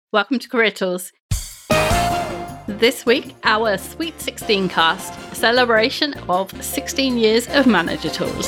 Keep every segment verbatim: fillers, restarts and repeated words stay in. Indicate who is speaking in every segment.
Speaker 1: Welcome to Career Tools. This week, our Sweet sixteen cast, a celebration of sixteen years of Manager Tools.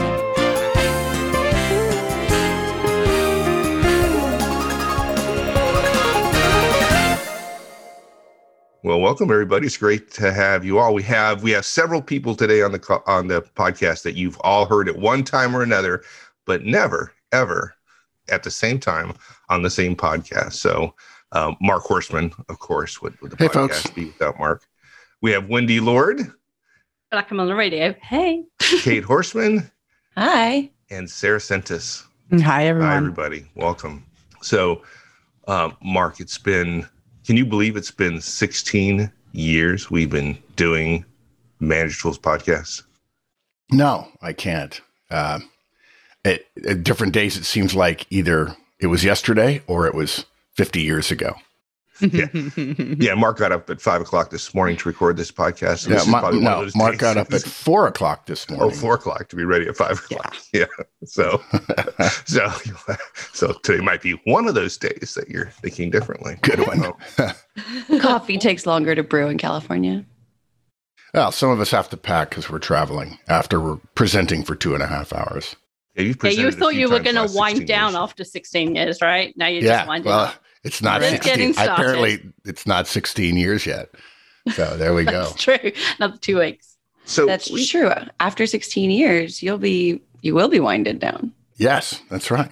Speaker 2: Well, welcome everybody. It's great to have you all. We have we have several people today on the on the podcast that you've all heard at one time or another, but never ever at the same time on the same podcast. So, um, Mark Horstman, of course, would, would the
Speaker 3: hey,
Speaker 2: podcast
Speaker 3: folks.
Speaker 2: be without Mark? We have Wendy Lord,
Speaker 1: Like I'm on the radio. Hey,
Speaker 2: Kate Horstman,
Speaker 4: Hi.
Speaker 2: and Sarah Sentis.
Speaker 4: Hi, everyone.
Speaker 2: Hi, everybody. Welcome. So, um, Mark, it's been. Can you believe it's been sixteen years we've been doing Manager Tools podcasts?
Speaker 3: No, I can't. Uh, it, at different days, it seems like either it was yesterday or it was fifty years ago.
Speaker 2: Yeah, yeah. Mark got up at five o'clock this morning to record this podcast. So
Speaker 3: Yeah,
Speaker 2: this
Speaker 3: Ma-
Speaker 2: is probably one
Speaker 3: no,
Speaker 2: of those
Speaker 3: Mark
Speaker 2: days.
Speaker 3: got up at four o'clock this morning.
Speaker 2: Oh, four o'clock to be ready at five o'clock. Yeah. yeah. So, so, so today might be one of those days that you're thinking differently.
Speaker 3: Good one.
Speaker 4: Coffee takes longer to brew in California.
Speaker 3: Well, some of us have to pack because we're traveling after we're presenting for two and a half hours.
Speaker 2: Yeah, you've
Speaker 1: yeah, you
Speaker 2: presented a
Speaker 1: thought
Speaker 2: few
Speaker 1: you were
Speaker 2: times
Speaker 1: going to
Speaker 2: last
Speaker 1: wind
Speaker 2: sixteen
Speaker 1: down
Speaker 2: years.
Speaker 1: after sixteen years, right? Now you're
Speaker 3: yeah,
Speaker 1: just winding
Speaker 3: well,
Speaker 1: up.
Speaker 3: it's not
Speaker 1: Just getting
Speaker 3: sixteen.
Speaker 1: started.
Speaker 3: Apparently, it's not sixteen years yet. So there we go.
Speaker 1: That's true. Another two weeks.
Speaker 2: So
Speaker 4: That's
Speaker 2: we,
Speaker 4: true. After sixteen years, you'll be you will be winded down.
Speaker 3: Yes, that's right.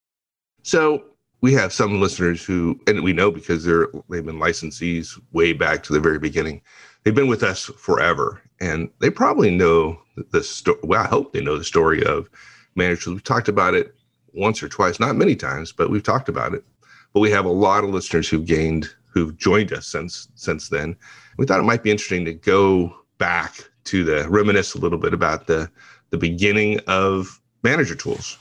Speaker 2: So we have some listeners who, and we know because they're they've been licensees way back to the very beginning. They've been with us forever, and they probably know the story. Well, I hope they know the story of Manager Tools. We've talked about it once or twice, not many times, but we've talked about it. But we have a lot of listeners who've gained, who've joined us since since then. We thought it might be interesting to go back to the reminisce a little bit about the the beginning of Manager Tools.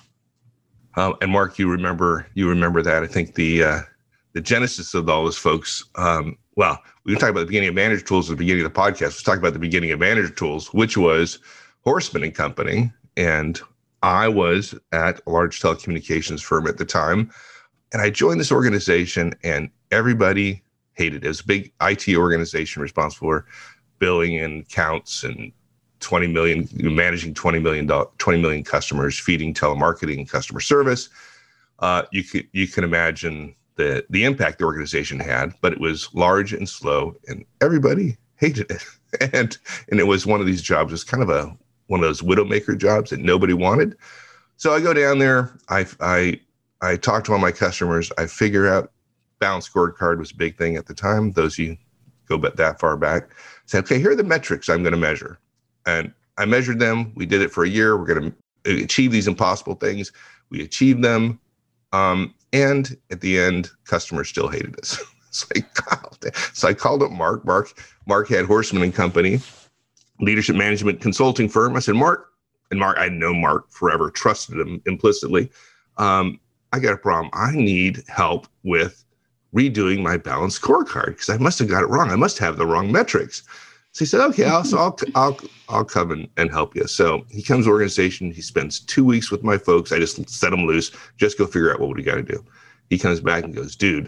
Speaker 2: Um, and Mark, you remember you remember that. I think the uh, the genesis of all those folks. Um, well, we were talking about the beginning of Manager Tools at the beginning of the podcast. Let's talk about the beginning of Manager Tools, which was Horstman and Company. And I was at a large telecommunications firm at the time. And I joined this organization, and everybody hated it. It was a big I T organization responsible for billing and counts and twenty million, managing twenty million, twenty million customers, feeding telemarketing and customer service. Uh, you could you can imagine the the impact the organization had, but it was large and slow, and everybody hated it. And and it was one of these jobs. It was kind of a one of those widowmaker jobs that nobody wanted. So I go down there. I I I talk to all my customers. I figure out balanced scorecard was a big thing at the time. Those of you go but that far back. Say, okay, here are the metrics I'm going to measure. And I measured them. We did it for a year. We're going to achieve these impossible things. We achieved them. Um, and at the end, customers still hated us. It's like, God. So I called up Mark. Mark, Mark had Horstman and Company, leadership management consulting firm. I said, Mark, and Mark, I know Mark forever, trusted him implicitly. Um, I got a problem. I need help with redoing my balanced scorecard because I must have got it wrong. I must have the wrong metrics. So he said, okay, I'll, so I'll, I'll, I'll come and, and help you. So he comes to the organization. He spends two weeks with my folks. I just set him loose. Just go figure out what we got to do. He comes back and goes, dude,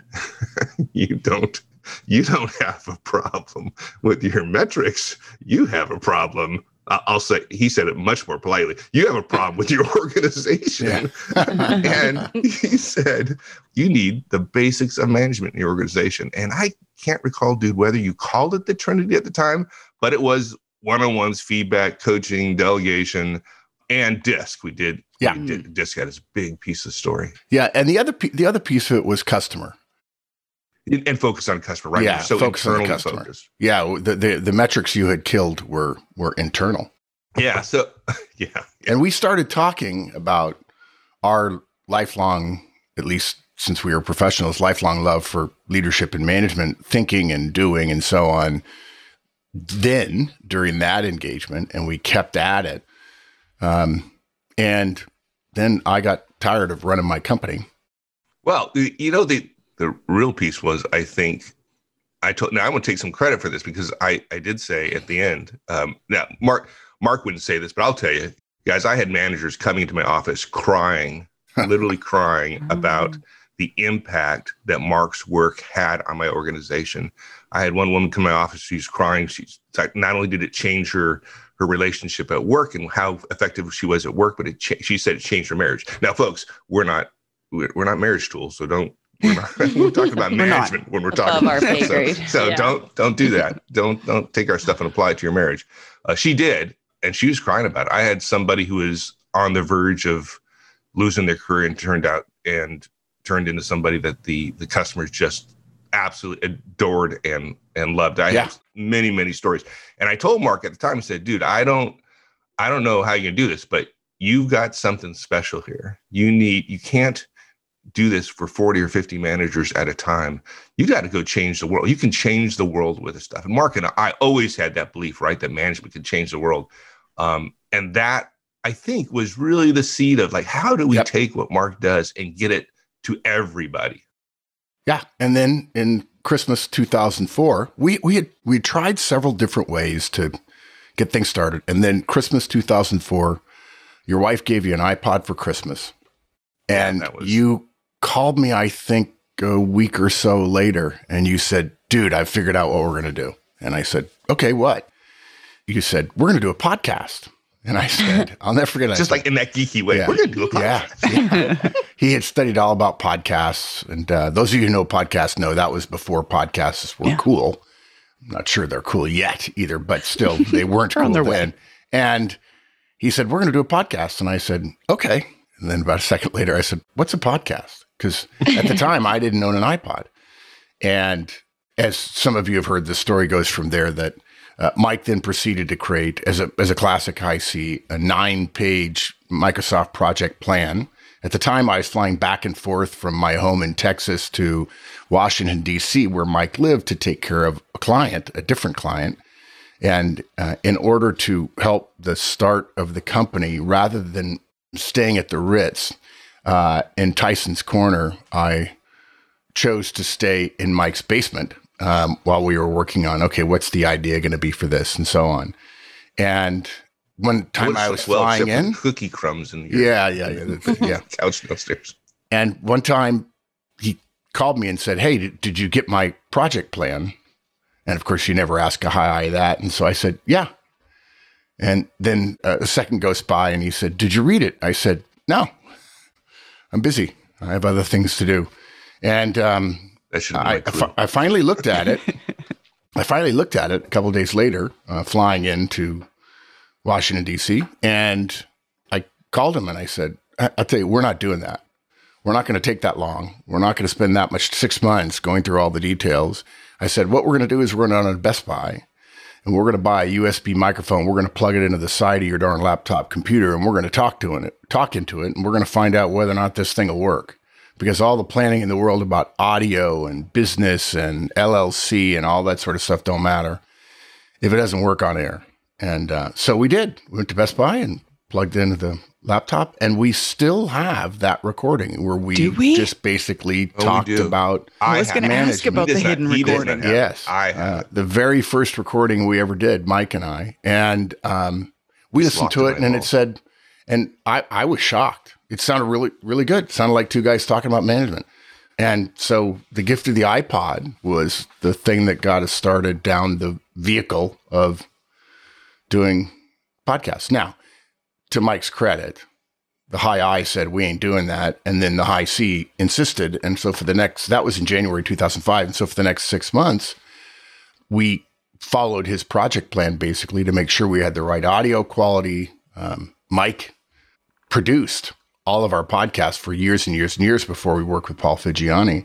Speaker 2: you don't, you don't have a problem with your metrics. You have a problem. I'll say, he said it much more politely. You have a problem with your organization. Yeah. And he said, you need the basics of management in your organization. And I can't recall, dude, whether you called it the Trinity at the time, but it was one-on-ones, feedback, coaching, delegation, and DISC. We did.
Speaker 3: Yeah.
Speaker 2: We did, DISC had this big piece of story.
Speaker 3: Yeah. And the other, the other piece of it was customer.
Speaker 2: And focus on customer, right?
Speaker 3: Yeah,
Speaker 2: so
Speaker 3: focus on the
Speaker 2: internal
Speaker 3: customer.
Speaker 2: focus.
Speaker 3: Yeah, the, the the metrics you had killed were were internal.
Speaker 2: Yeah, so yeah, yeah.
Speaker 3: And we started talking about our lifelong, at least since we were professionals, lifelong love for leadership and management, thinking and doing and so on. Then during that engagement, and we kept at it. Um, and then I got tired of running my company.
Speaker 2: Well, you know the. The real piece was, I think, I told. Now I'm going to take some credit for this because I, I did say at the end. Um, now Mark Mark wouldn't say this, but I'll tell you, guys. I had managers coming into my office crying, literally crying about the impact that Mark's work had on my organization. I had one woman come to my office. She's crying. She's like, not only did it change her her relationship at work and how effective she was at work, but it cha- she said it changed her marriage. Now, folks, we're not we're, we're not marriage tools, so don't. We're, not, we're talking about management when we're talking
Speaker 4: our
Speaker 2: about
Speaker 4: pay
Speaker 2: stuff.
Speaker 4: grade.
Speaker 2: So, so
Speaker 1: Yeah.
Speaker 2: don't don't do that. Don't don't take our stuff and apply it to your marriage. Uh, she did, and she was crying about it. I had somebody who was on the verge of losing their career and turned out and turned into somebody that the the customers just absolutely adored and and loved. I
Speaker 3: Yeah.
Speaker 2: have many many stories, and I told Mark at the time, I said, "Dude, I don't I don't know how you're gonna do this, but you've got something special here. You need you can't." do this for forty or fifty managers at a time. You got to go change the world. You can change the world with this stuff. And Mark and I always had that belief, right? That management could change the world. Um, and that I think was really the seed of like, how do we
Speaker 3: Yep.
Speaker 2: take what Mark does and get it to everybody?
Speaker 3: Yeah. And then in Christmas two thousand four, we, we had, we tried several different ways to get things started. And then Christmas two thousand four, your wife gave you an iPod for Christmas. And
Speaker 2: that was-
Speaker 3: you called me, I think, a week or so later, and you said, dude, I figured out what we're going to do. And I said, okay, what? You said, we're going to do a podcast. And I said, I'll never forget it.
Speaker 2: Just like in that geeky way,
Speaker 3: Yeah.
Speaker 2: we're going to do a podcast.
Speaker 3: Yeah. yeah. He had studied all about podcasts. And uh, those of you who know podcasts know that was before podcasts were
Speaker 4: Yeah.
Speaker 3: cool. I'm not sure they're cool yet either, but still, they weren't
Speaker 4: They're on
Speaker 3: cool
Speaker 4: their way.
Speaker 3: then. And he said, we're going to do a podcast. And I said, okay. And then about a second later, I said, what's a podcast? Because at the time, I didn't own an iPod. And as some of you have heard, the story goes from there that uh, Mike then proceeded to create, as a as a classic high C, a nine-page Microsoft project plan. At the time, I was flying back and forth from my home in Texas to Washington, D C, where Mike lived, to take care of a client, a different client. And uh, in order to help the start of the company, rather than staying at the Ritz uh, in Tyson's Corner, I chose to stay in Mike's basement um, while we were working on, okay, what's the idea going to be for this, and so on. And one time I was
Speaker 2: Well,
Speaker 3: flying
Speaker 2: except for
Speaker 3: in.
Speaker 2: cookie crumbs in your
Speaker 3: Yeah, yeah, yeah, that's- yeah.
Speaker 2: couch downstairs.
Speaker 3: And one time he called me and said, hey, did, did you get my project plan? And of course, you never ask a hi that. And so I said, yeah. And then uh, a second goes by and he said, did you read it? I said, no, I'm busy. I have other things to do. And um,
Speaker 2: That should be my
Speaker 3: I, I,
Speaker 2: clue.
Speaker 3: fi- I finally looked at it. I finally looked at it a couple of days later, uh, flying into Washington, D C. And I called him and I said, I- I'll tell you, we're not doing that. We're not going to take that long. We're not going to spend that much, six months going through all the details. I said, what we're going to do is we're going to go to Best Buy and we're going to buy a U S B microphone. We're going to plug it into the side of your darn laptop computer and we're going to talk to it, talk into it. And we're going to find out whether or not this thing will work. Because all the planning in the world about audio and business and L L C and all that sort of stuff don't matter if it doesn't work on air. And uh, so we did. We went to Best Buy and plugged it into the laptop, and we still have that recording where we,
Speaker 4: Do we?
Speaker 3: just basically
Speaker 2: Oh, we
Speaker 3: talked
Speaker 2: do.
Speaker 3: about
Speaker 4: I was
Speaker 2: have
Speaker 4: going to
Speaker 2: it.
Speaker 4: ask
Speaker 3: management.
Speaker 4: about
Speaker 2: He
Speaker 4: the
Speaker 2: does not-
Speaker 4: hidden
Speaker 2: he does
Speaker 4: recording.
Speaker 2: not have it.
Speaker 3: yes,
Speaker 2: I have
Speaker 3: uh,
Speaker 2: it.
Speaker 3: the very first recording we ever did, Mike and I, and um, we
Speaker 2: Just
Speaker 3: listened
Speaker 2: locked
Speaker 3: to
Speaker 2: in
Speaker 3: it,
Speaker 2: my
Speaker 3: and it
Speaker 2: vault.
Speaker 3: said, and I, I was shocked. It sounded really, really good. It sounded like two guys talking about management. And so the gift of the iPod was the thing that got us started down the vehicle of doing podcasts. Now, to Mike's credit, the high I said, we ain't doing that. And then the high C insisted. And so for the next, that was in January two thousand five. And so for the next six months, we followed his project plan basically to make sure we had the right audio quality. Um, Mike produced all of our podcasts for years and years and years before we worked with Paul Figiani.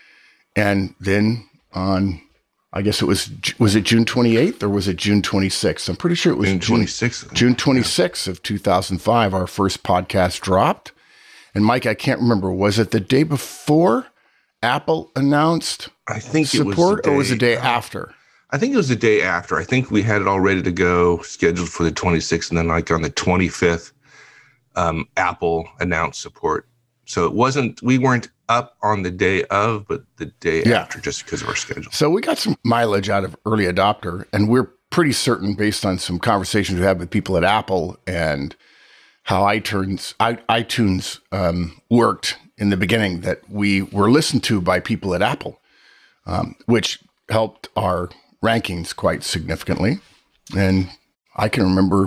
Speaker 3: And then on, I guess it was, was it June twenty-eighth or was it June twenty-sixth? I'm pretty sure it was
Speaker 2: June
Speaker 3: June
Speaker 2: twenty-sixth.
Speaker 3: June twenty-sixth of two thousand five, our first podcast dropped. And Mike, I can't remember, was it the day before Apple announced
Speaker 2: I think
Speaker 3: support
Speaker 2: it was the
Speaker 3: or was it the day
Speaker 2: uh,
Speaker 3: after?
Speaker 2: I think it was the day after. I think we had it all ready to go, scheduled for the twenty-sixth, and then like on the twenty-fifth, um, Apple announced support. So it wasn't, we weren't up on the day of, but the day
Speaker 3: Yeah.
Speaker 2: after, just because of our schedule.
Speaker 3: So we got some mileage out of early adopter, and we're pretty certain, based on some conversations we had with people at Apple and how iTunes i- iTunes um, worked in the beginning that we were listened to by people at Apple, um, which helped our rankings quite significantly. And I can remember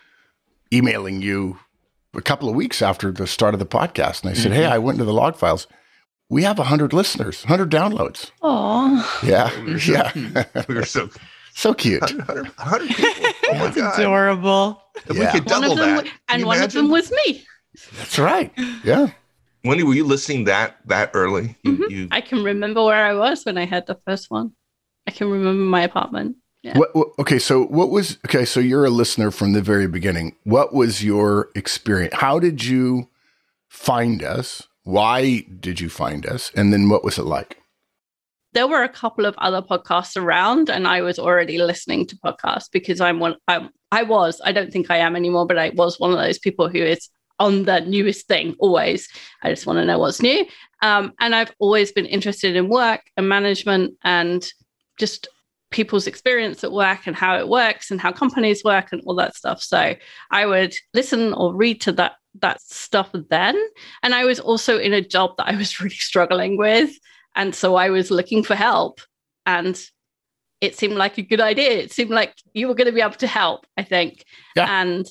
Speaker 3: emailing you a couple of weeks after the start of the podcast. And I said, mm-hmm. hey, I went into the log files. We have one hundred listeners, one hundred downloads.
Speaker 4: Oh,
Speaker 3: yeah.
Speaker 2: We
Speaker 3: yeah.
Speaker 2: we were so
Speaker 3: so cute.
Speaker 2: one hundred, one hundred people. Oh my
Speaker 5: That's
Speaker 2: God.
Speaker 5: adorable.
Speaker 2: If
Speaker 3: Yeah.
Speaker 2: we could
Speaker 1: One
Speaker 2: double
Speaker 1: of them,
Speaker 2: that.
Speaker 1: and
Speaker 2: Can you
Speaker 1: one
Speaker 2: imagine?
Speaker 1: of them was me.
Speaker 3: That's right. Yeah.
Speaker 2: Wendy, were you listening that that early? You,
Speaker 1: Mhm.
Speaker 2: you
Speaker 1: I can remember where I was when I had the first one. I can remember my apartment. Yeah.
Speaker 3: What, what, okay. So what was, okay. So you're a listener from the very beginning. What was your experience? How did you find us? Why did you find us? And then what was it like?
Speaker 1: There were a couple of other podcasts around, and I was already listening to podcasts because I'm one. I, I was. I don't think I am anymore, but I was one of those people who is on the newest thing always. I just want to know what's new. Um, and I've always been interested in work and management and just people's experience at work and how it works and how companies work and all that stuff. So I would listen or read to that that stuff then. And I was also in a job that I was really struggling with. And so I was looking for help. And it seemed like a good idea. It seemed like you were going to be able to help, I think.
Speaker 3: Yeah.
Speaker 1: And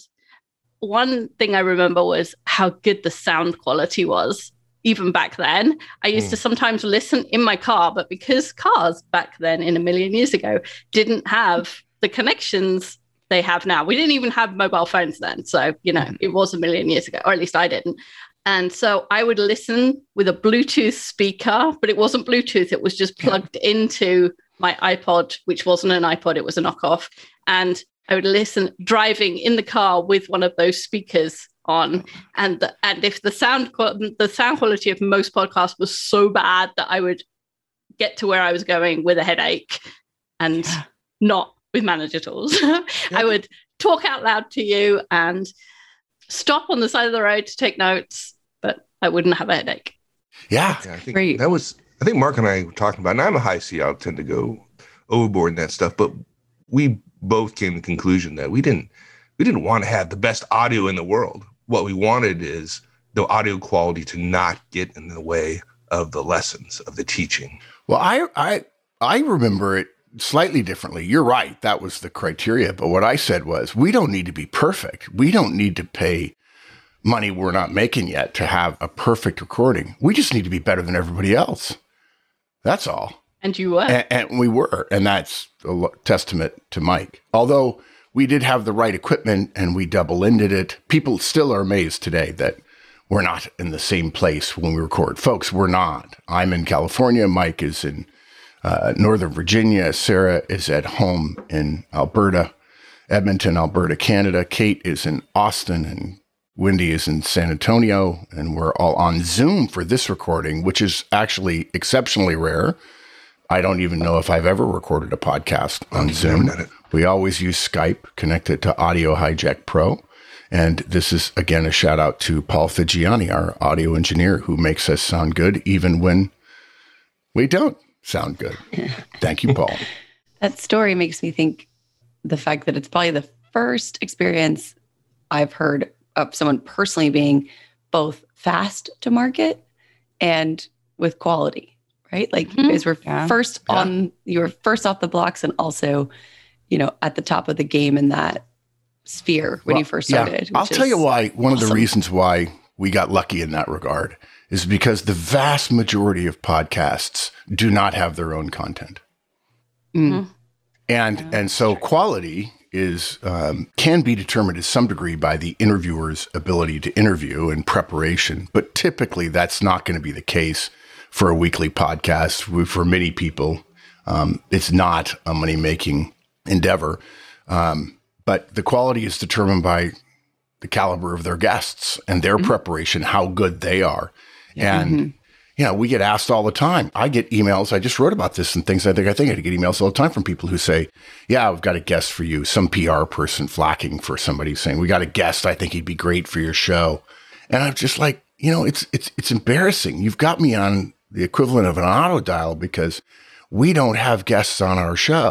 Speaker 1: one thing I remember was how good the sound quality was. Even back then, I used
Speaker 2: Mm.
Speaker 1: to sometimes listen in my car, but because cars back then in a million years ago didn't have the connections they have now. We didn't even have mobile phones then. So, you know, it was a million years ago, or at least I didn't. And so I would listen with a Bluetooth speaker, but it wasn't Bluetooth. It was just plugged into my iPod, which wasn't an iPod. It was a knockoff. And I would listen driving in the car with one of those speakers on. And the, and if the sound the sound quality of most podcasts was so bad that I would get to where I was going with a headache and not with manager tools, I would talk out loud to you and stop on the side of the road to take notes, but I wouldn't have a headache.
Speaker 3: Yeah.
Speaker 2: Yeah, I think
Speaker 4: Great.
Speaker 2: that was, I think Mark and I were talking about, and I'm a high C, I'll tend to go overboard in that stuff, but we both came to the conclusion that we didn't, we didn't want to have the best audio in the world. What we wanted is the audio quality to not get in the way of the lessons, of the teaching.
Speaker 3: Well, I, I, I remember it slightly differently. You're right. That was the criteria. But what I said was, we don't need to be perfect. We don't need to pay money we're not making yet to have a perfect recording. We just need to be better than everybody else. That's all.
Speaker 1: And you were.
Speaker 3: And, and we were. And that's a lo- testament to Mike. Although we did have the right equipment and we double-ended it, people still are amazed today that we're not in the same place when we record. Folks, we're not. I'm in California. Mike is in uh, Northern Virginia. Sarah is at home in Alberta, Edmonton, Alberta, Canada. Kate is in Austin, and Wendy is in San Antonio. And we're all on Zoom for this recording, which is actually exceptionally rare. I don't even know if I've ever recorded a podcast on
Speaker 2: I've
Speaker 3: Zoom.
Speaker 2: never done it.
Speaker 3: We always use Skype connected to Audio Hijack Pro. And this is, again, a shout out to Paul Figiani, our audio engineer, who makes us sound good even when we don't sound good. Thank you, Paul.
Speaker 4: That story makes me think the fact that it's probably the first experience I've heard of someone personally being both fast to market and with quality, right? Like
Speaker 1: Mhm.
Speaker 4: you guys were
Speaker 5: Yeah.
Speaker 4: first
Speaker 3: Yeah.
Speaker 4: on, you were first off the blocks and also, you know, at the top of the game in that sphere when
Speaker 3: Well,
Speaker 4: you first
Speaker 3: yeah.
Speaker 4: started.
Speaker 3: I'll
Speaker 4: which
Speaker 3: tell you
Speaker 4: is
Speaker 3: why. One of the
Speaker 4: awesome.
Speaker 3: reasons why we got lucky in that regard is because the vast majority of podcasts do not have their own content.
Speaker 4: Mm.
Speaker 3: And and so quality is um, can be determined to some degree by the interviewer's ability to interview and preparation, but typically that's not going to be the case for a weekly podcast. We- For many people, um, it's not a money making endeavor, um, but the quality is determined by the caliber of their guests and their preparation, how good they are, and. You know, we get asked all the time. I get emails. I just wrote about this and things. I think I think I get emails all the time from people who say, "Yeah, I've got a guest for you." Some P R person flacking for somebody saying, "We got a guest. I think he'd be great for your show." And I'm just like, you know, it's it's it's embarrassing. You've got me on the equivalent of an auto dial because we don't have guests on our show.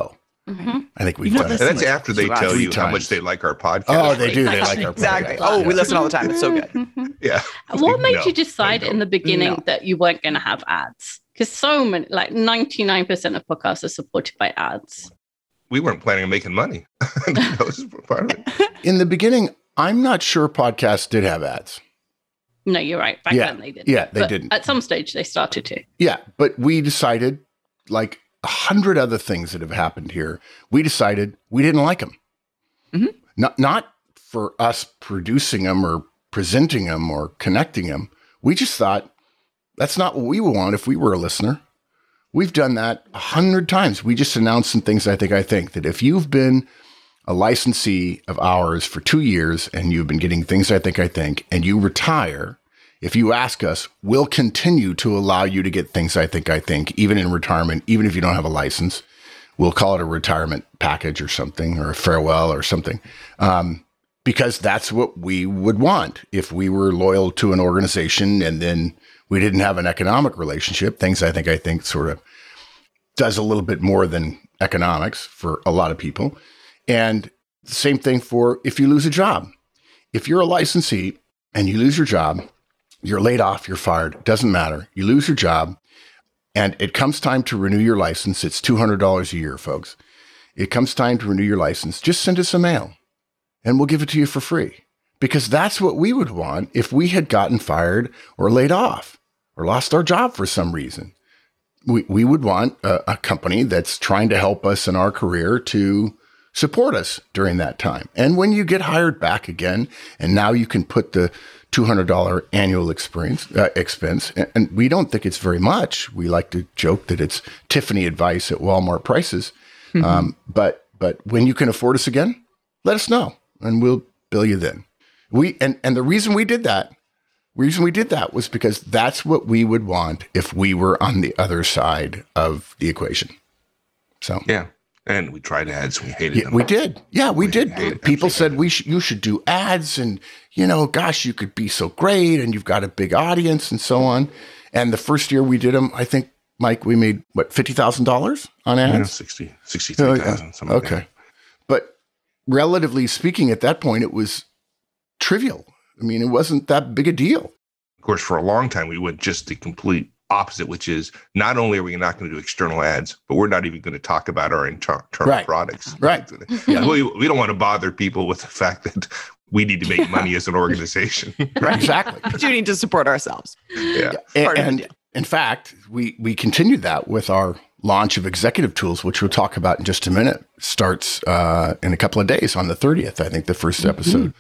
Speaker 1: Mm-hmm.
Speaker 3: I think we've
Speaker 5: You know,
Speaker 3: done it.
Speaker 2: And that's after they
Speaker 5: Wow,
Speaker 2: tell
Speaker 3: three
Speaker 2: you how
Speaker 3: times.
Speaker 2: much they like our podcast.
Speaker 3: Oh, they
Speaker 2: right?
Speaker 3: do. They like our
Speaker 5: Exactly.
Speaker 3: podcast.
Speaker 5: Oh, we
Speaker 3: Yeah.
Speaker 5: listen all the time. It's so good.
Speaker 2: Yeah.
Speaker 1: What made
Speaker 2: No,
Speaker 1: you decide
Speaker 2: I don't.
Speaker 1: in the beginning
Speaker 5: No.
Speaker 1: that you weren't going to have ads? Because so many, like ninety-nine percent of podcasts are supported by ads.
Speaker 2: We weren't planning on making money. That was part of it.
Speaker 3: In the beginning, I'm not sure podcasts did have ads.
Speaker 1: No, you're right. Back
Speaker 3: Yeah.
Speaker 1: then they didn't.
Speaker 3: Yeah, they
Speaker 1: But
Speaker 3: didn't.
Speaker 1: At some stage they started to.
Speaker 3: Yeah, but we decided, like a hundred other things that have happened here, we decided we didn't like them.
Speaker 5: Mhm.
Speaker 3: Not not for us producing them or presenting them or connecting them. We just thought that's not what we would want if we were a listener. We've done that a hundred times. We just announced some things. I think I think that if you've been a licensee of ours for two years and you've been getting things I think I think, and you retire, if you ask us, we'll continue to allow you to get things I think I think, even in retirement, even if you don't have a license. We'll call it a retirement package or something, or a farewell or something, um, because that's what we would want if we were loyal to an organization and then we didn't have an economic relationship. Things I think I think sort of does a little bit more than economics for a lot of people. And the same thing for if you lose a job. If you're a licensee and you lose your job, you're laid off, you're fired, doesn't matter. You lose your job and it comes time to renew your license. It's two hundred dollars a year, folks. It comes time to renew your license. Just send us a mail and we'll give it to you for free, because that's what we would want if we had gotten fired or laid off or lost our job for some reason. We, we would want a, a company that's trying to help us in our career to support us during that time. And when you get hired back again, and now you can put the two hundred dollars annual experience, uh, expense, and, and we don't think it's very much. We like to joke that it's Tiffany advice at Walmart prices. Mm-hmm. Um, but but when you can afford us again, let us know, and we'll bill you then. We and and the reason we did that, reason we did that was because that's what we would want if we were on the other side of the equation. So
Speaker 2: Yeah. And we tried ads. We hated
Speaker 3: yeah,
Speaker 2: them.
Speaker 3: we did. Yeah, we,
Speaker 2: We
Speaker 3: did.
Speaker 2: hated-
Speaker 3: People
Speaker 2: absolutely
Speaker 3: said we sh- you should do ads, and you know, gosh, you could be so great, and you've got a big audience, and so on. And the first year we did them, I think, Mike, we made what fifty thousand dollars on
Speaker 2: Yeah,
Speaker 3: ads.
Speaker 2: sixty, sixty-three thousand. Something like
Speaker 3: Okay,
Speaker 2: that.
Speaker 3: but relatively speaking, at that point, it was trivial. I mean, it wasn't that big a deal.
Speaker 2: Of course, for a long time, we went just the complete opposite, which is not only are we not going to do external ads, but we're not even going to talk about our inter- internal
Speaker 3: Right.
Speaker 2: products.
Speaker 3: Right.
Speaker 2: Yeah. we, we don't want to bother people with the fact that we need to make money as an organization.
Speaker 3: Right. Exactly.
Speaker 5: We do need to support ourselves.
Speaker 2: Yeah.
Speaker 3: And,
Speaker 5: Part of the
Speaker 3: and
Speaker 5: deal.
Speaker 3: in fact, we we continued that with our launch of Executive Tools, which we'll talk about in just a minute. Starts uh, in a couple of days on the thirtieth. I think the first episode.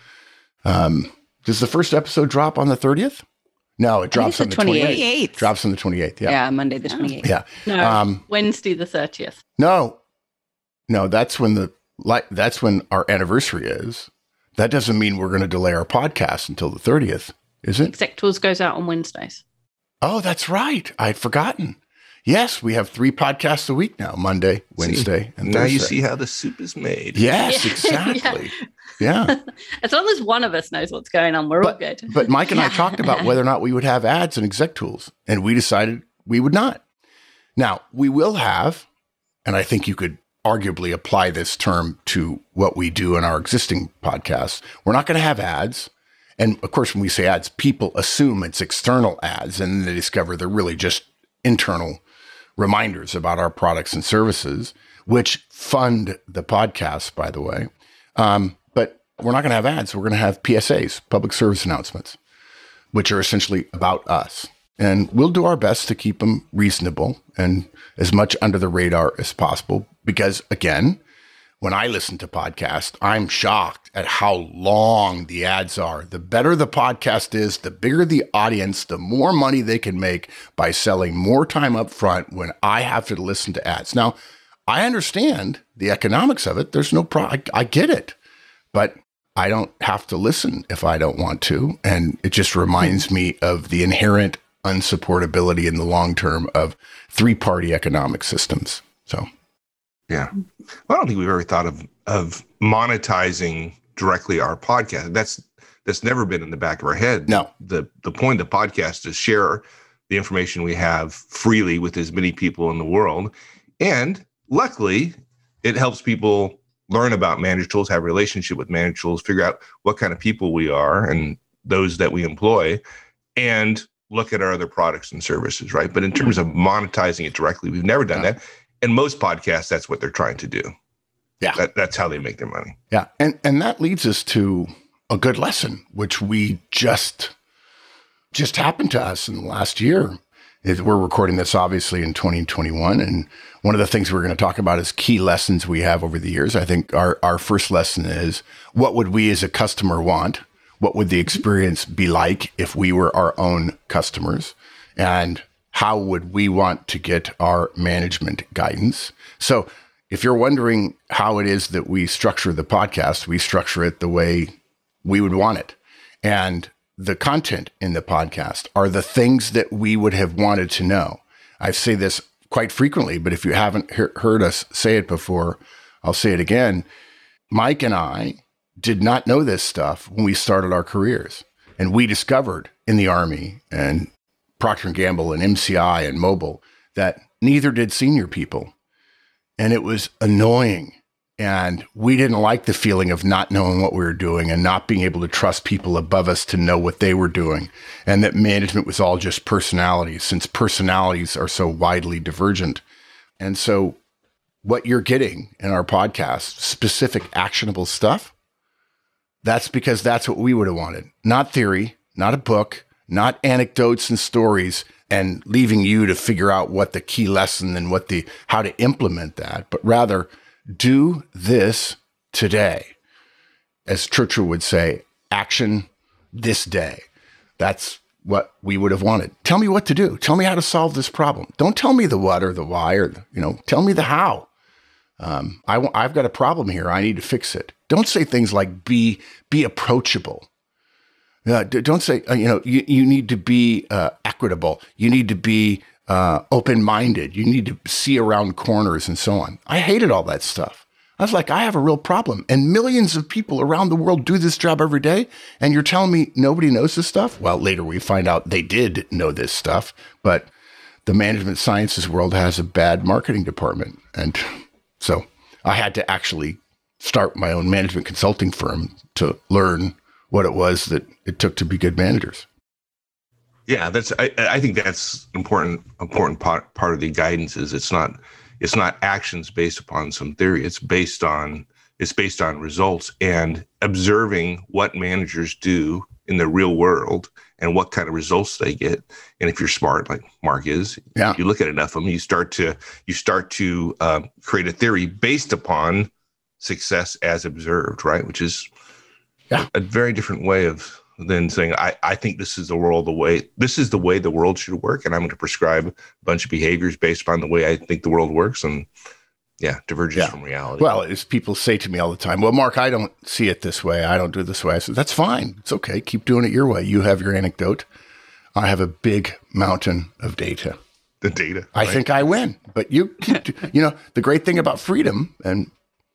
Speaker 3: Um, does the first episode drop on the thirtieth? No, it drops
Speaker 4: it's
Speaker 3: on
Speaker 4: the
Speaker 3: the twenty-eighth.
Speaker 5: twenty-eighth.
Speaker 3: Drops on the twenty-eighth.
Speaker 4: Yeah,
Speaker 3: Yeah.
Speaker 4: Monday the twenty-eighth.
Speaker 3: Yeah.
Speaker 1: No,
Speaker 3: Um,
Speaker 1: Wednesday the thirtieth.
Speaker 3: No, no, that's when the like that's when our anniversary is. That doesn't mean we're going to delay our podcast until the thirtieth, is it?
Speaker 1: Exec Tools goes out on Wednesdays.
Speaker 3: Oh, that's right. I'd forgotten. Yes, we have three podcasts a week now: Monday, Wednesday, and
Speaker 2: Now
Speaker 3: Thursday.
Speaker 2: you see how the soup is made.
Speaker 3: Yes,
Speaker 1: Yeah.
Speaker 3: exactly. Yeah.
Speaker 1: As long as one of us knows what's going on, we're all
Speaker 3: But,
Speaker 1: good.
Speaker 3: but Mike and I talked about whether or not we would have ads in Exec Tools, and we decided we would not. Now, we will have, and I think you could arguably apply this term to what we do in our existing podcasts. We're not going to have ads. And of course, when we say ads, people assume it's external ads, and then they discover they're really just internal reminders about our products and services, which fund the podcast, by the way. Um, but we're not going to have ads. We're going to have P S As, public service announcements, which are essentially about us. And we'll do our best to keep them reasonable and as much under the radar as possible. Because again, when I listen to podcasts, I'm shocked at how long the ads are. The better the podcast is, the bigger the audience, the more money they can make by selling more time up front when I have to listen to ads. Now, I understand the economics of it. There's no problem. I, I get it. But I don't have to listen if I don't want to. And it just reminds me of the inherent unsupportability in the long term of three-party economic systems. So,
Speaker 2: Yeah. Well, I don't think we've ever thought of of monetizing directly our podcast. That's that's never been in the back of our head.
Speaker 3: No.
Speaker 2: The the point of the podcast is to share the information we have freely with as many people in the world. And luckily, it helps people learn about manager tools, have a relationship with manager tools, figure out what kind of people we are and those that we employ, and look at our other products and services, right? But in terms of monetizing it directly, we've never done
Speaker 3: Yeah.
Speaker 2: that. And most podcasts, that's what they're trying to do.
Speaker 3: Yeah.
Speaker 2: That, that's how they make their money.
Speaker 3: Yeah. And and that leads us to a good lesson, which we just just happened to us in the last year. Is we're recording this obviously in twenty twenty-one. And one of the things we're going to talk about is key lessons we have over the years. I think our, our first lesson is, what would we as a customer want? What would the experience be like if we were our own customers? And how would we want to get our management guidance? So if you're wondering how it is that we structure the podcast, we structure it the way we would want it. And the content in the podcast are the things that we would have wanted to know. I say this quite frequently, but if you haven't he- heard us say it before, I'll say it again. Mike and I did not know this stuff when we started our careers. And we discovered in the Army and Procter and Gamble and M C I and mobile that neither did senior people. And it was annoying. And we didn't like the feeling of not knowing what we were doing and not being able to trust people above us to know what they were doing. And that management was all just personalities, since personalities are so widely divergent. And so what you're getting in our podcast, specific actionable stuff, that's because that's what we would have wanted. Not theory, not a book, not anecdotes and stories, and leaving you to figure out what the key lesson and what the how to implement that, but rather do this today. As Churchill would say, action this day. That's what we would have wanted. Tell me what to do. Tell me how to solve this problem. Don't tell me the what or the why or, the, you know, tell me the how. Um, I, w- I've got a problem here. I need to fix it. Don't say things like be, be approachable. Uh, d- don't say, uh, you know, you, you need to be uh, equitable. You need to be uh, open-minded. You need to see around corners and so on. I hated all that stuff. I was like, I have a real problem. And millions of people around the world do this job every day. And you're telling me nobody knows this stuff? Well, later we find out they did know this stuff. But the management sciences world has a bad marketing department. And so I had to actually start my own management consulting firm to learn what it was that it took to be good managers.
Speaker 2: Yeah, that's. I, I think that's important. Important part part of the guidance is it's not it's not actions based upon some theory. It's based on it's based on results and observing what managers do in the real world and what kind of results they get. And if you're smart, like Mark is,
Speaker 3: yeah.
Speaker 2: you look at enough of them, you start to you start to uh, create a theory based upon success as observed, right? Which is yeah. a very different way of than saying, I, I think this is the world, the way, this is the way the world should work. And I'm going to prescribe a bunch of behaviors based upon the way I think the world works. And yeah, diverges yeah. from reality.
Speaker 3: Well, as people say to me all the time, well, Mark, I don't see it this way. I don't do it this way. I said, that's fine. It's okay. Keep doing it your way. You have your anecdote. I have a big mountain of data.
Speaker 2: The data.
Speaker 3: I right? think I win, but you, you know, the great thing about freedom, and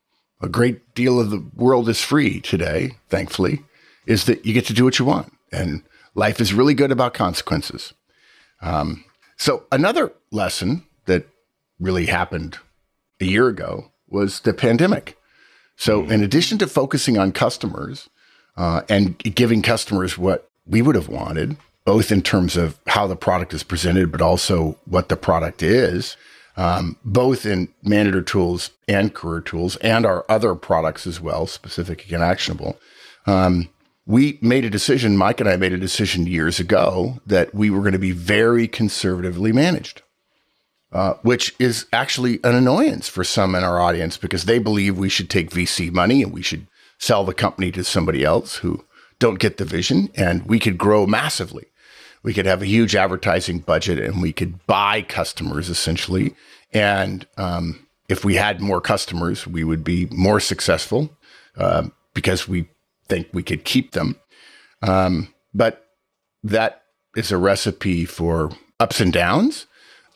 Speaker 3: a great deal of the world is free today, thankfully, is that you get to do what you want. And life is really good about consequences. Um, so another lesson that really happened a year ago was the pandemic. So mm-hmm. in addition to focusing on customers uh, and giving customers what we would have wanted, both in terms of how the product is presented, but also what the product is, um, both in Manager Tools and Career Tools and our other products as well, specific and actionable, um, we made a decision, Mike and I made a decision years ago that we were going to be very conservatively managed, uh, which is actually an annoyance for some in our audience because they believe we should take V C money and we should sell the company to somebody else who don't get the vision, and we could grow massively. We could have a huge advertising budget and we could buy customers essentially. And um, if we had more customers, we would be more successful uh, because we think we could keep them. Um, but that is a recipe for ups and downs.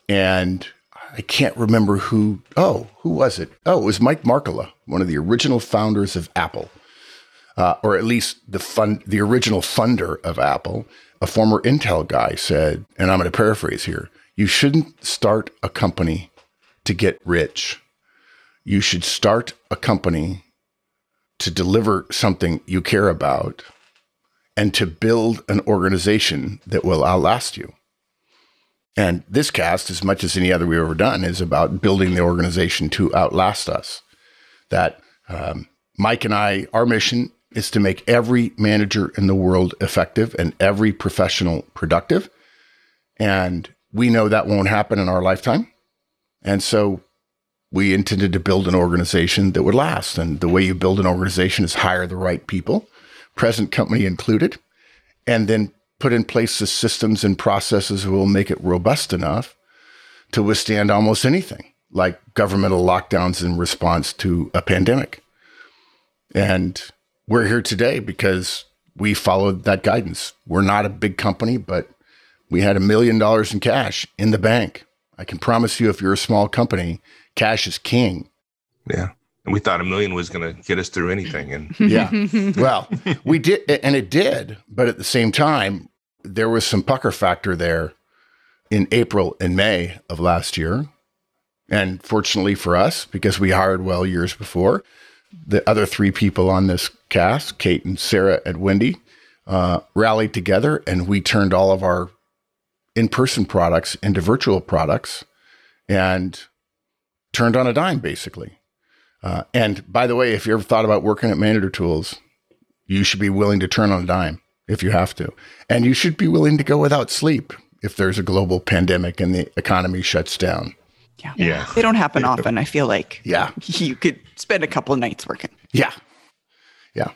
Speaker 3: And I can't remember who, oh, who was it? Oh, it was Mike Markkula, one of the original founders of Apple, uh, or at least the fund, the original funder of Apple. A former Intel guy said, and I'm going to paraphrase here, you shouldn't start a company to get rich. you should start a company to deliver something you care about and to build an organization that will outlast you. And this cast, as much as any other we've ever done, is about building the organization to outlast us. That um, Mike and I, our mission is to make every manager in the world effective and every professional productive. And we know that won't happen in our lifetime. And so we intended to build an organization that would last. And the way you build an organization is hire the right people, present company included, and then put in place the systems and processes that will make it robust enough to withstand almost anything, like governmental lockdowns in response to a pandemic. And we're here today because we followed that guidance. We're not a big company, but we had a million dollars in cash in the bank. I can promise you, if you're a small company, cash is king.
Speaker 2: Yeah. And we thought a million was going to get us through anything. And
Speaker 3: yeah, well, we did, and it did. But at the same time, there was some pucker factor there in April and May of last year. And fortunately for us, because we hired well years before, the other three people on this cast, Kate and Sarah and Wendy, uh, rallied together, and we turned all of our in-person products into virtual products and turned on a dime, basically. Uh, and by the way, if you ever thought about working at Manager Tools, you should be willing to turn on a dime if you have to. And you should be willing to go without sleep if there's a global pandemic and the economy shuts down.
Speaker 5: Yeah.
Speaker 2: Yeah.
Speaker 5: They don't happen often. I feel like
Speaker 3: Yeah.
Speaker 5: you could spend a couple of nights working.
Speaker 3: Yeah. Yeah.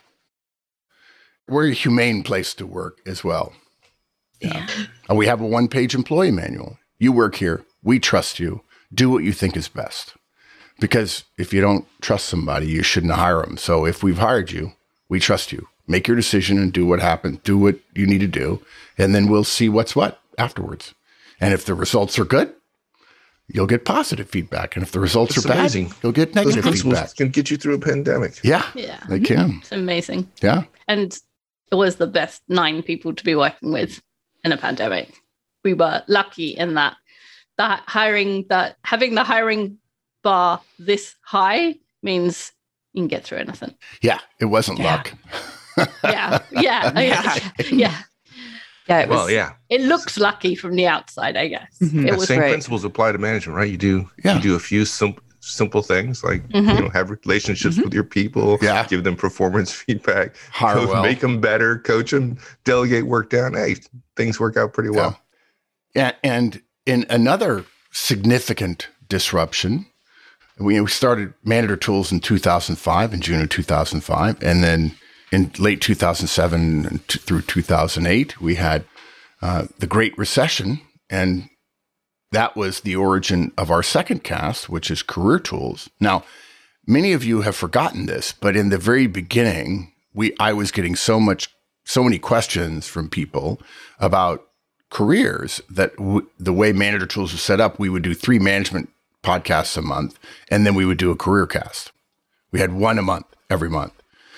Speaker 3: We're a humane place to work as well.
Speaker 1: Yeah.
Speaker 3: And we have a one-page employee manual. You work here. We trust you. Do what you think is best. Because if you don't trust somebody, you shouldn't hire them. So if we've hired you, we trust you. Make your decision and do what happened. Do what you need to do. And then we'll see what's what afterwards. And if the results are good, you'll get positive feedback. And if the results
Speaker 2: It's
Speaker 3: are bad,
Speaker 2: amazing.
Speaker 3: you'll get
Speaker 2: those
Speaker 3: negative
Speaker 2: principles
Speaker 3: feedback.
Speaker 2: can get you through a pandemic.
Speaker 3: Yeah,
Speaker 1: Yeah.
Speaker 3: they can.
Speaker 1: It's amazing.
Speaker 3: Yeah.
Speaker 1: And it was the best nine people to be working with in a pandemic. We were lucky in that that hiring, that having the hiring bar this high means you can get through anything.
Speaker 3: Yeah. It wasn't
Speaker 5: Yeah.
Speaker 3: luck.
Speaker 1: Yeah. Yeah.
Speaker 5: Yeah.
Speaker 1: Yeah.
Speaker 4: Yeah, it was.
Speaker 2: Well, yeah.
Speaker 1: It looks lucky from the outside, I guess.
Speaker 5: Mhm.
Speaker 1: It
Speaker 2: Yeah,
Speaker 1: was
Speaker 2: same
Speaker 4: great.
Speaker 2: principles apply to management, right? You do
Speaker 3: Yeah.
Speaker 2: you do a few sim- simple things like
Speaker 1: Mhm.
Speaker 2: you know have relationships
Speaker 5: Mhm.
Speaker 2: with your people,
Speaker 3: Yeah.
Speaker 2: give them performance feedback,
Speaker 3: Hire well.
Speaker 2: make them better, coach them, delegate work down. Hey, things work out pretty well.
Speaker 3: And, and in another significant disruption, we, we started Manager Tools in two thousand five, in June of two thousand five. And then in late two thousand seven and t- through two thousand eight, we had uh, the Great Recession. And that was the origin of our second cast, which is Career Tools. Now, many of you have forgotten this, but in the very beginning, we I was getting so much, so many questions from people about careers that w- the way Manager Tools was set up, we would do three management podcasts a month, and then we would do a career cast. We had one a month every month.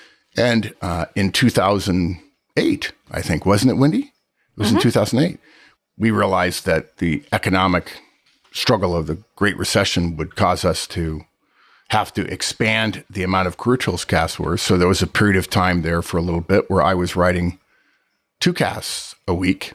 Speaker 3: And uh, in two thousand eight, I think, wasn't it, Wendy? It was in two thousand eight. We realized that the economic struggle of the Great Recession would cause us to have to expand the amount of Career Tools casts were. So there was a period of time there for a little bit where I was writing two casts a week.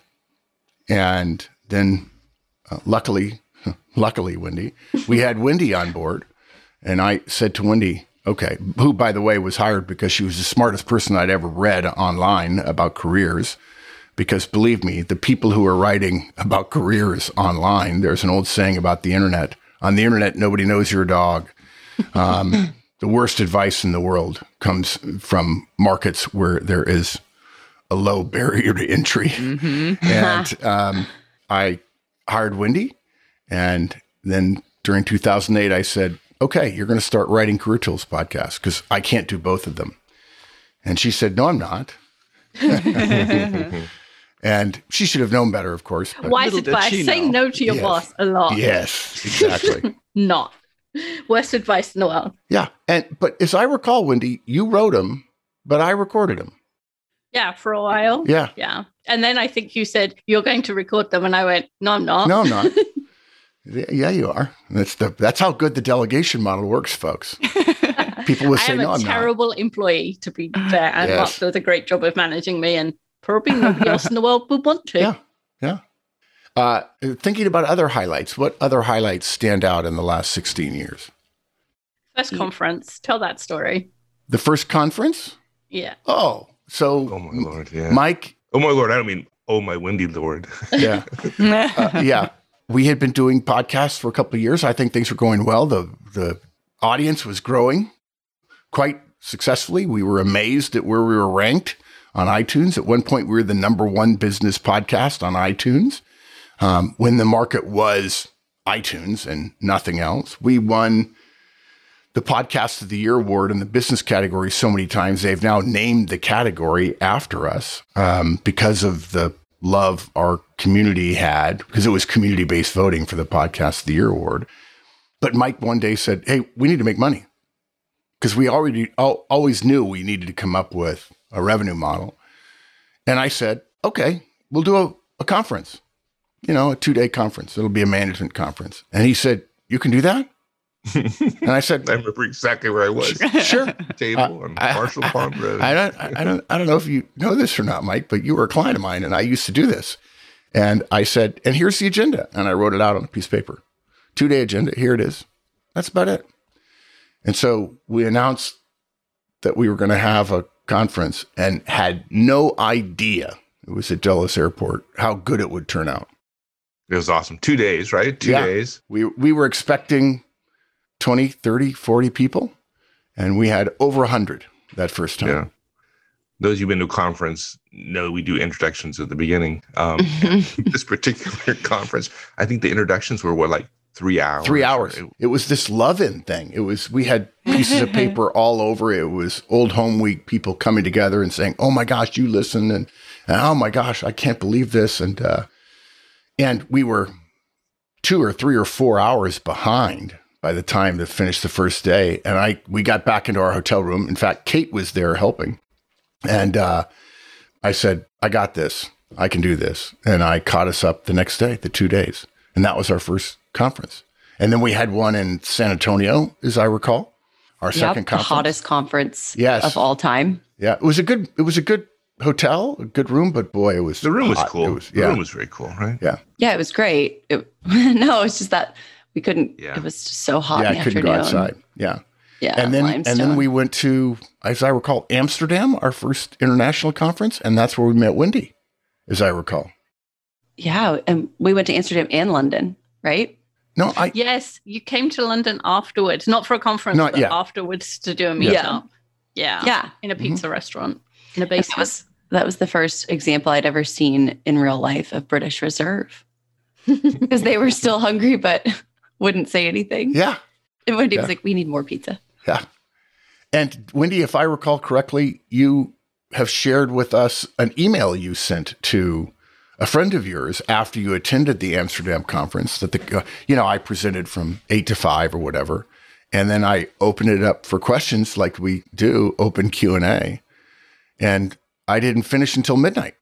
Speaker 3: And then uh, luckily, luckily, Wendy, we had Wendy on board. And I said to Wendy, okay, who, by the way, was hired because she was the smartest person I'd ever read online about careers. Because believe me, the people who are writing about careers online, there's an old saying about the internet. On the internet, nobody knows your dog. Um, the worst advice in the world comes from markets where there is a low barrier to entry.
Speaker 5: Mm-hmm.
Speaker 3: And um, I hired Wendy. And then during two thousand eight, I said, okay, you're going to start writing Career Tools podcasts because I can't do both of them. And she said, no, I'm not. And she should have known better, of course. but-
Speaker 1: Wise
Speaker 5: Little did
Speaker 1: advice.
Speaker 5: she
Speaker 1: Say
Speaker 5: know.
Speaker 1: no to your
Speaker 3: Yes.
Speaker 1: boss a lot.
Speaker 3: Yes, exactly.
Speaker 1: Not. Worst advice in the world.
Speaker 3: Yeah. And, but as I recall, Wendy, you wrote them, but I recorded them.
Speaker 1: Yeah, for a while.
Speaker 3: Yeah.
Speaker 1: Yeah. And then I think you said, you're going to record them. And I went, no, I'm not.
Speaker 3: No, I'm not. Yeah, you are. That's the that's how good the delegation model works, folks. People will
Speaker 1: I
Speaker 3: say,
Speaker 1: am
Speaker 3: "No,
Speaker 1: a
Speaker 3: I'm not."
Speaker 1: terrible employee, to be fair, and
Speaker 3: Yes.
Speaker 1: Mark does a great job of managing me, and probably nobody else in the world would want to.
Speaker 3: Yeah, yeah. Uh, thinking about other highlights, what other highlights stand out in the last sixteen years?
Speaker 1: First conference, tell that story.
Speaker 3: The first conference?
Speaker 1: Yeah.
Speaker 3: Oh, so
Speaker 2: Oh my lord, yeah.
Speaker 3: Mike,
Speaker 2: oh my lord, I don't mean oh my windy lord.
Speaker 3: yeah, uh, yeah. We had been doing podcasts for a couple of years. I think things were going well. The the audience was growing quite successfully. We were amazed at where we were ranked on iTunes. At one point, we were the number one business podcast on iTunes. Um, when the market was iTunes and nothing else, we won the Podcast of the Year award in the business category so many times. They've now named the category after us um, because of the love our community had, because it was community-based voting for the Podcast of the Year award. But Mike one day said, "Hey, we need to make money," because we already al- always knew we needed to come up with a revenue model. And I said, "Okay, we'll do a, a conference, you know, a two-day conference. It'll be a management conference." And he said, "You can do that?" And I said,
Speaker 2: I remember exactly where I was.
Speaker 3: "Sure."
Speaker 2: Table on
Speaker 3: I-
Speaker 2: Marshall Pond Road.
Speaker 3: I don't, I don't, I don't know if you know this or not, Mike, but you were a client of mine, and I used to do this. And I said, "And here's the agenda," and I wrote it out on a piece of paper. Two-day agenda. Here it is. That's about it. And so we announced that we were going to have a conference, and had no idea, it was at Dulles Airport, how good it would turn out.
Speaker 2: It was awesome. Two days, right? Two
Speaker 3: Yeah.
Speaker 2: days.
Speaker 3: We we were expecting twenty, thirty, forty people, and we had over one hundred that first time.
Speaker 2: Yeah. Those who've been to a conference know we do introductions at the beginning. Um, this particular conference, I think the introductions were what, like three hours?
Speaker 3: Three hours.
Speaker 2: It-
Speaker 3: It was this love-in thing. It was, we had pieces of paper all over. It was Old Home Week, people coming together and saying, "Oh my gosh, you listen." And, and "Oh my gosh, I can't believe this." And, uh, and we were two or three or four hours behind by the time to finish the first day. And I, we got back into our hotel room. In fact, Kate was there helping. And, uh, I said, "I got this. I can do this." And I caught us up the next day, the two days. And that was our first conference. And then we had one in San Antonio, as I recall, our
Speaker 4: Yep,
Speaker 3: second
Speaker 4: the
Speaker 3: conference.
Speaker 4: hottest conference
Speaker 3: Yes.
Speaker 4: of all time.
Speaker 3: Yeah, it was a good, it was a good hotel, a good room, but boy, it was
Speaker 2: The room was
Speaker 3: hot.
Speaker 2: cool.
Speaker 3: It was,
Speaker 2: The
Speaker 3: yeah,
Speaker 2: room was very cool, right?
Speaker 3: yeah,
Speaker 4: Yeah, it was great. It, no, it's just that we couldn't.
Speaker 2: Yeah.
Speaker 4: It was just so hot
Speaker 3: yeah.
Speaker 4: in the
Speaker 3: I couldn't
Speaker 4: afternoon.
Speaker 3: go outside. Yeah,
Speaker 4: Yeah,
Speaker 3: and then and then
Speaker 4: limestone.
Speaker 3: we went to, as I recall, Amsterdam, our first international conference, and that's where we met Wendy, as I recall.
Speaker 4: Yeah, and we went to Amsterdam and London, right?
Speaker 3: No, I
Speaker 1: Yes, you came to London afterwards, not for a conference,
Speaker 3: Not
Speaker 1: but
Speaker 3: yet.
Speaker 1: afterwards to do a
Speaker 4: Yeah.
Speaker 1: meetup. Yeah.
Speaker 4: Yeah.
Speaker 1: In a pizza restaurant in a
Speaker 4: And
Speaker 1: basement.
Speaker 4: That was that was the first example I'd ever seen in real life of British Reserve, because they were still hungry but wouldn't say anything.
Speaker 3: yeah,
Speaker 4: And Wendy
Speaker 3: Yeah.
Speaker 4: was like, "We need more pizza."
Speaker 3: yeah. And Wendy, if I recall correctly, you have shared with us an email you sent to a friend of yours after you attended the Amsterdam conference that the, uh, you know, I presented from eight to five or whatever. And then I opened it up for questions like we do, open Q and A. And I didn't finish until midnight.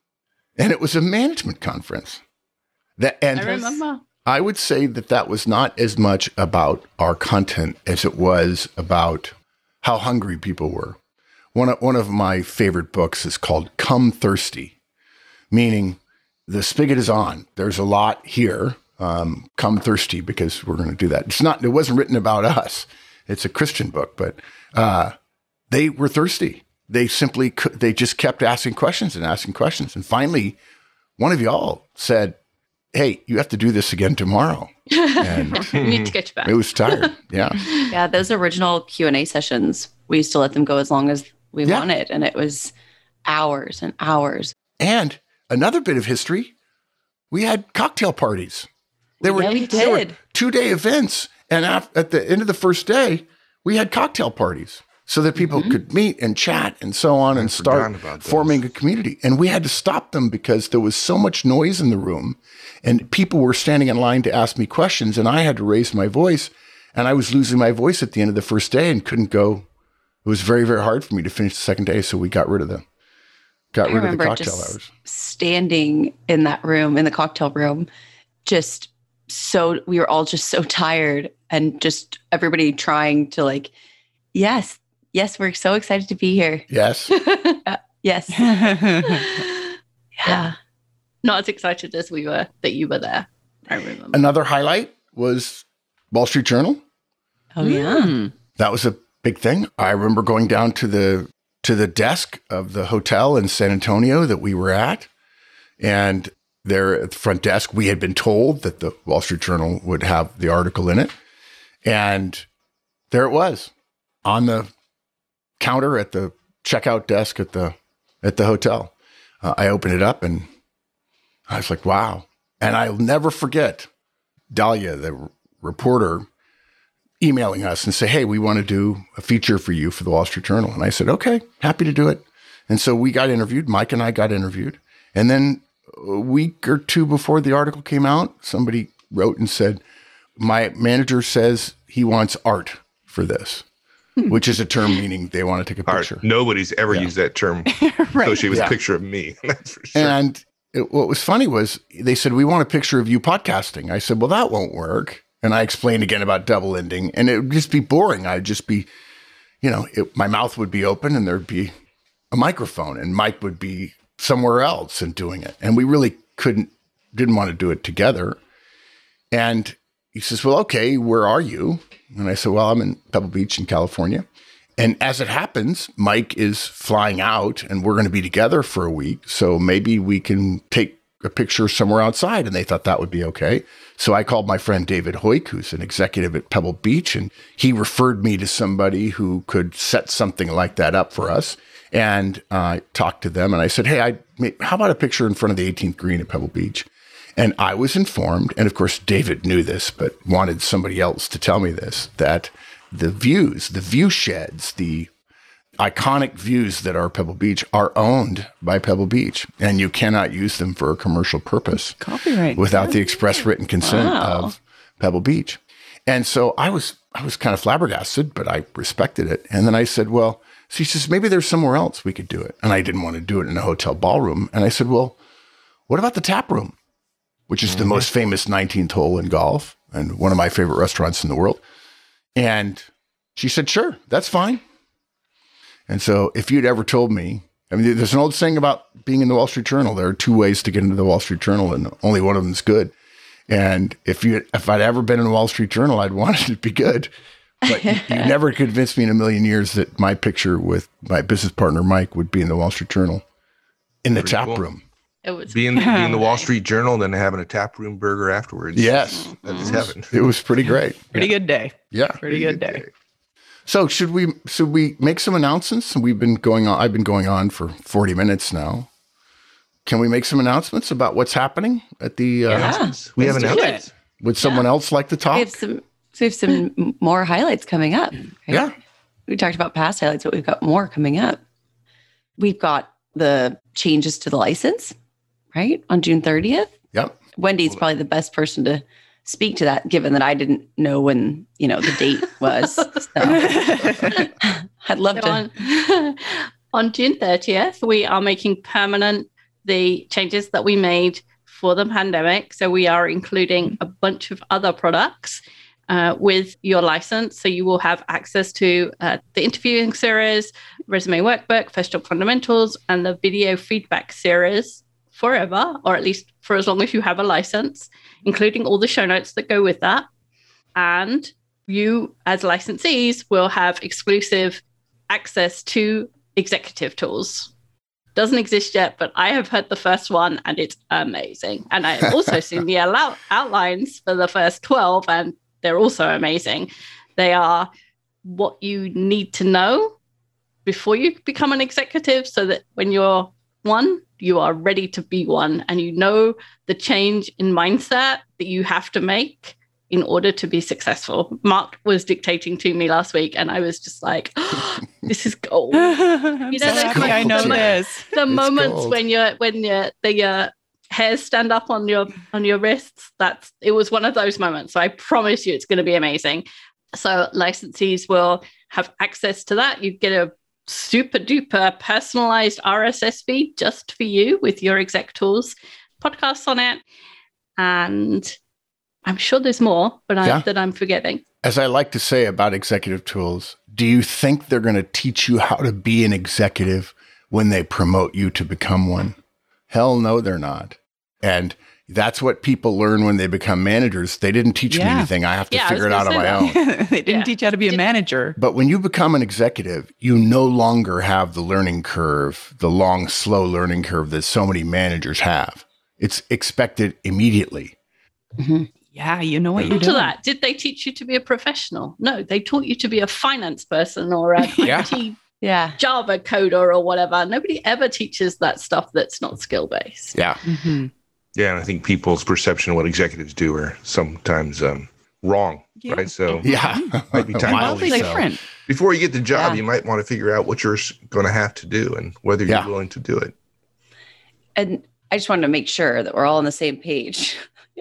Speaker 3: And it was a management conference. That, and
Speaker 1: I remember.
Speaker 3: I would say that that was not as much about our content as it was about how hungry people were. One of, one of my favorite books is called Come Thirsty, meaning the spigot is on. There's a lot here. Um, come thirsty, because we're going to do that. It's not, it wasn't written about us. It's a Christian book, but uh, they were thirsty. They simply, cou- they just kept asking questions and asking questions. And finally, one of y'all said, "Hey, you have to do this again tomorrow." And
Speaker 1: You need to get you back.
Speaker 3: it was tired. Yeah.
Speaker 4: Yeah, those original Q and A sessions, we used to let them go as long as we
Speaker 3: Yeah.
Speaker 4: wanted, and it was hours and hours.
Speaker 3: And another bit of history, we had cocktail parties. They were,
Speaker 4: Yeah, we
Speaker 3: they were
Speaker 4: did.
Speaker 3: two-day events. And af- at the end of the first day, we had cocktail parties so that people could meet and chat and so on and start
Speaker 2: forgotten about those.
Speaker 3: forming a community. And we had to stop them because there was so much noise in the room and people were standing in line to ask me questions, and I had to raise my voice, and I was losing my voice at the end of the first day and couldn't go. It was very, very hard for me to finish the second day. So we got rid of them. Got
Speaker 4: I
Speaker 3: rid of the
Speaker 4: remember
Speaker 3: cocktail
Speaker 4: just
Speaker 3: hours.
Speaker 4: standing in that room, in the cocktail room, just so, we were all just so tired and just everybody trying to like, yes, yes, we're so excited to be here.
Speaker 3: Yes.
Speaker 4: Uh, yes.
Speaker 1: Yeah. Not as excited as we were that you were there. I remember.
Speaker 3: Another highlight was Wall Street Journal.
Speaker 4: Oh, yeah.
Speaker 5: Mm.
Speaker 3: That was a big thing. I remember going down to the to the desk of the hotel in San Antonio that we were at, and there at the front desk, we had been told that the Wall Street Journal would have the article in it, and there it was on the counter at the checkout desk at the at the hotel. Uh, I opened it up and I was like, wow. And I'll never forget Dahlia, the r- reporter, emailing us and say, hey, we want to do a feature for you for the Wall Street Journal. And I said, okay, happy to do it. And so we got interviewed. Mike and I got interviewed. And then a week or two before the article came out, somebody wrote and said, my manager says he wants art for this, which is a term meaning they want to take a
Speaker 2: Art.
Speaker 3: picture.
Speaker 2: Nobody's ever
Speaker 3: Yeah.
Speaker 2: used that term
Speaker 5: Right.
Speaker 2: associated with
Speaker 3: Yeah.
Speaker 2: a picture of me. That's for sure.
Speaker 3: And it, what was funny was they said, we want a picture of you podcasting. I said, well, that won't work. And I explained again about double ending, and it would just be boring. I'd just be, you know, it, my mouth would be open and there'd be a microphone and Mike would be somewhere else and doing it. And we really couldn't, didn't want to do it together. And he says, well, okay, where are you? And I said, well, I'm in Pebble Beach in California. And as it happens, Mike is flying out and we're going to be together for a week. So maybe we can take a picture somewhere outside. And they thought that would be okay. So I called my friend David Hoyk, who's an executive at Pebble Beach, and he referred me to somebody who could set something like that up for us. And I uh, talked to them and I said, hey, I how about a picture in front of the eighteenth green at Pebble Beach? And I was informed, and of course, David knew this, but wanted somebody else to tell me this, that the views, the view sheds, the iconic views that are Pebble Beach are owned by Pebble Beach, and you cannot use them for a commercial purpose
Speaker 5: Copyright.
Speaker 3: without the express written consent
Speaker 1: Wow.
Speaker 3: of Pebble Beach. And so I was, I was kind of flabbergasted, but I respected it. And then I said, well, so he says, maybe there's somewhere else we could do it. And I didn't want to do it in a hotel ballroom. And I said, well, what about the tap room, which is the most famous nineteenth hole in golf and one of my favorite restaurants in the world? And she said, sure, that's fine. And so if you'd ever told me, I mean, there's an old saying about being in the Wall Street Journal. There are two ways to get into the Wall Street Journal, and only one of them is good. And if you, if I'd ever been in the Wall Street Journal, I'd want it to be good. But you, you never convinced me in a million years that my picture with my business partner, Mike, would be in the Wall Street Journal in the
Speaker 2: Pretty
Speaker 3: tap
Speaker 2: cool.
Speaker 3: room.
Speaker 1: It was
Speaker 2: being being the Wall Street Journal and then having a tap room burger afterwards.
Speaker 3: Yes.
Speaker 2: That is heaven.
Speaker 3: It was pretty great.
Speaker 5: Pretty good day.
Speaker 3: Yeah.
Speaker 5: Pretty good day.
Speaker 3: So should we should we make some announcements? We've been going on. I've been going on for forty minutes now. Can we make some announcements about what's happening at the? Uh,
Speaker 1: Yeah.
Speaker 2: We have
Speaker 1: Let's do
Speaker 2: announcements.
Speaker 3: Would someone else like to
Speaker 4: We
Speaker 3: talk?
Speaker 4: have some, so we have some m- more highlights coming up. right?
Speaker 3: Yeah.
Speaker 4: We talked about past highlights, but we've got more coming up. We've got the changes to the license, right? On June thirtieth.
Speaker 3: Yep.
Speaker 4: Wendy's probably the best person to speak to that, given that I didn't know when, you know, the date was. So I'd love
Speaker 1: So
Speaker 4: to.
Speaker 1: on, on June thirtieth, we are making permanent the changes that we made for the pandemic. So we are including a bunch of other products uh, with your license. So you will have access to uh, the interviewing series, resume workbook, first job fundamentals, and the video feedback series forever, or at least for as long as you have a license, including all the show notes that go with that. And you, as licensees, will have exclusive access to executive tools. Doesn't exist yet, but I have heard the first one and it's amazing. And I have also seen the allow- outlines for the first twelve, and they're also amazing. They are what you need to know before you become an executive, so that when you're one, you are ready to be one, and you know the change in mindset that you have to make in order to be successful. Mark was dictating to me last week, and I was just like, oh, this is gold.
Speaker 5: I'm
Speaker 1: You know,
Speaker 5: so
Speaker 1: those
Speaker 5: happy I know
Speaker 1: moments-
Speaker 5: this.
Speaker 1: The moments
Speaker 3: gold.
Speaker 1: when you're when you're, the uh, hairs stand up on your on your wrists, that's it was one of those moments. So I promise you it's going to be amazing. So licensees will have access to that. You get a super duper personalized R S S feed just for you with your exec tools podcasts on it. And I'm sure there's more, but I,
Speaker 3: Yeah.
Speaker 1: that I'm forgetting.
Speaker 3: As I like to say about executive tools, do you think they're going to teach you how to be an executive when they promote you to become one? Hell no, they're not. And that's what people learn when they become managers. They didn't teach me
Speaker 5: Yeah.
Speaker 3: anything. I have to
Speaker 1: Yeah, I was
Speaker 3: figure it out
Speaker 1: gonna
Speaker 3: on
Speaker 1: say
Speaker 3: my
Speaker 1: that.
Speaker 3: own.
Speaker 5: They didn't
Speaker 1: Yeah.
Speaker 5: teach you how to be a manager.
Speaker 3: But when you become an executive, you no longer have the learning curve, the long, slow learning curve that so many managers have. It's expected immediately.
Speaker 5: Yeah, you know what you're
Speaker 1: To
Speaker 5: doing.
Speaker 1: that, did they teach you to be a professional? No, they taught you to be a finance person or an
Speaker 3: Yeah.
Speaker 1: I T
Speaker 4: Yeah.
Speaker 1: Java coder or whatever. Nobody ever teaches that stuff that's not skill based.
Speaker 3: Yeah.
Speaker 5: Mhm.
Speaker 2: Yeah, and I think people's perception of what executives do are sometimes um, wrong,
Speaker 5: Yeah.
Speaker 2: right? So
Speaker 3: Yeah.
Speaker 2: Might be time
Speaker 3: Mildly
Speaker 5: Wildly
Speaker 3: so.
Speaker 5: different.
Speaker 2: before you get the job,
Speaker 4: Yeah.
Speaker 2: you might want to figure out what you're going to have to do and whether you're
Speaker 3: Yeah.
Speaker 2: willing to do it.
Speaker 4: And I just wanted to make sure that we're all on the same page.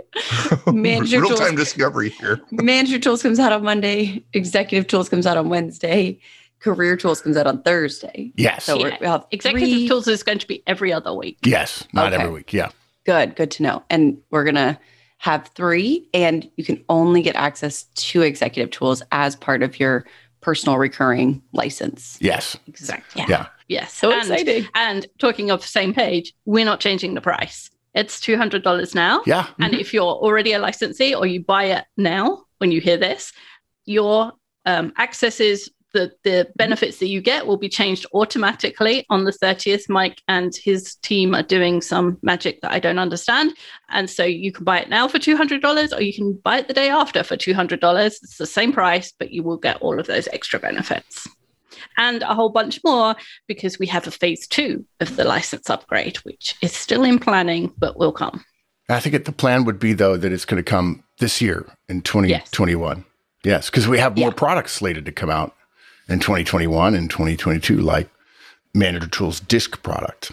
Speaker 4: Manager
Speaker 2: Real
Speaker 4: tools.
Speaker 2: time discovery here.
Speaker 4: Manager Tools comes out on Monday. Executive Tools comes out on Wednesday. Career Tools comes out on Thursday.
Speaker 3: Yes.
Speaker 4: So we're,
Speaker 1: Yeah.
Speaker 4: we have
Speaker 1: Executive
Speaker 4: three-
Speaker 1: tools is going to be every other week.
Speaker 3: Yes. Not
Speaker 4: Okay.
Speaker 3: every week. Yeah.
Speaker 4: Good, good to know. And we're going to have three, and you can only get access to Executive Tools as part of your personal recurring license.
Speaker 3: Yes.
Speaker 1: Exactly.
Speaker 3: Yeah.
Speaker 1: Yes.
Speaker 4: So
Speaker 1: and,
Speaker 4: exciting.
Speaker 1: And talking of the same page, we're not changing the price. It's two hundred dollars now.
Speaker 3: Yeah.
Speaker 1: And if you're already a licensee or you buy it now, when you hear this, your um, accesses, the, the benefits that you get will be changed automatically on the thirtieth. Mike and his team are doing some magic that I don't understand. And so you can buy it now for two hundred dollars or you can buy it the day after for two hundred dollars. It's the same price, but you will get all of those extra benefits. And a whole bunch more because we have a phase two of the license upgrade, which is still in planning, but will come.
Speaker 3: I think it, the plan would be, though, that it's going to come this year in twenty twenty-one. Yes. Because we have more
Speaker 4: Yeah.
Speaker 3: products slated to come out in twenty twenty-one and twenty twenty-two, like Manager Tools Disk product.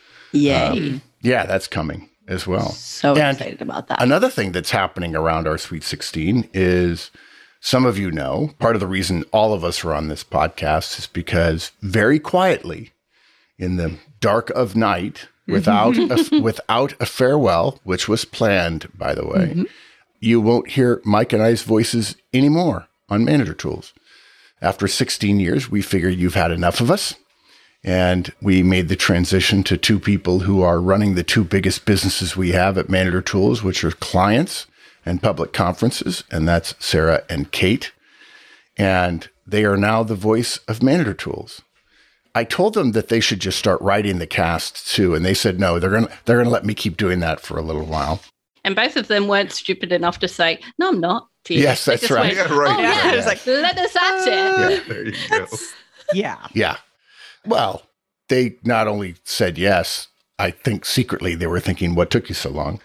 Speaker 4: Yay.
Speaker 3: Yeah, that's coming as well.
Speaker 4: so
Speaker 3: and
Speaker 4: excited about that.
Speaker 3: Another thing that's happening around our Sweet sixteen is some of you know, part of the reason all of us are on this podcast is because very quietly in the dark of night, without a, without a farewell, which was planned, by the way,
Speaker 4: Mm-hmm.
Speaker 3: you won't hear Mike and I's voices anymore on Manager Tools. After sixteen years, we figured you've had enough of us. And we made the transition to two people who are running the two biggest businesses we have at Manager Tools, which are clients and public conferences. And that's Sarah and Kate. And they are now the voice of Manager Tools. I told them that they should just start writing the cast too. And they said, no, they're going to, they're going to let me keep doing that for a little while.
Speaker 1: And both of them weren't stupid enough to say, no, I'm not. to you.
Speaker 3: Yes,
Speaker 1: They
Speaker 3: that's
Speaker 1: just
Speaker 3: right.
Speaker 1: went,
Speaker 2: Yeah, right.
Speaker 1: Oh,
Speaker 2: Yeah.
Speaker 1: yeah.
Speaker 5: It's like,
Speaker 1: Let us at it.
Speaker 2: Yeah, there you go.
Speaker 5: yeah.
Speaker 3: Yeah. Well, they not only said yes, I think secretly they were thinking, what took you so long?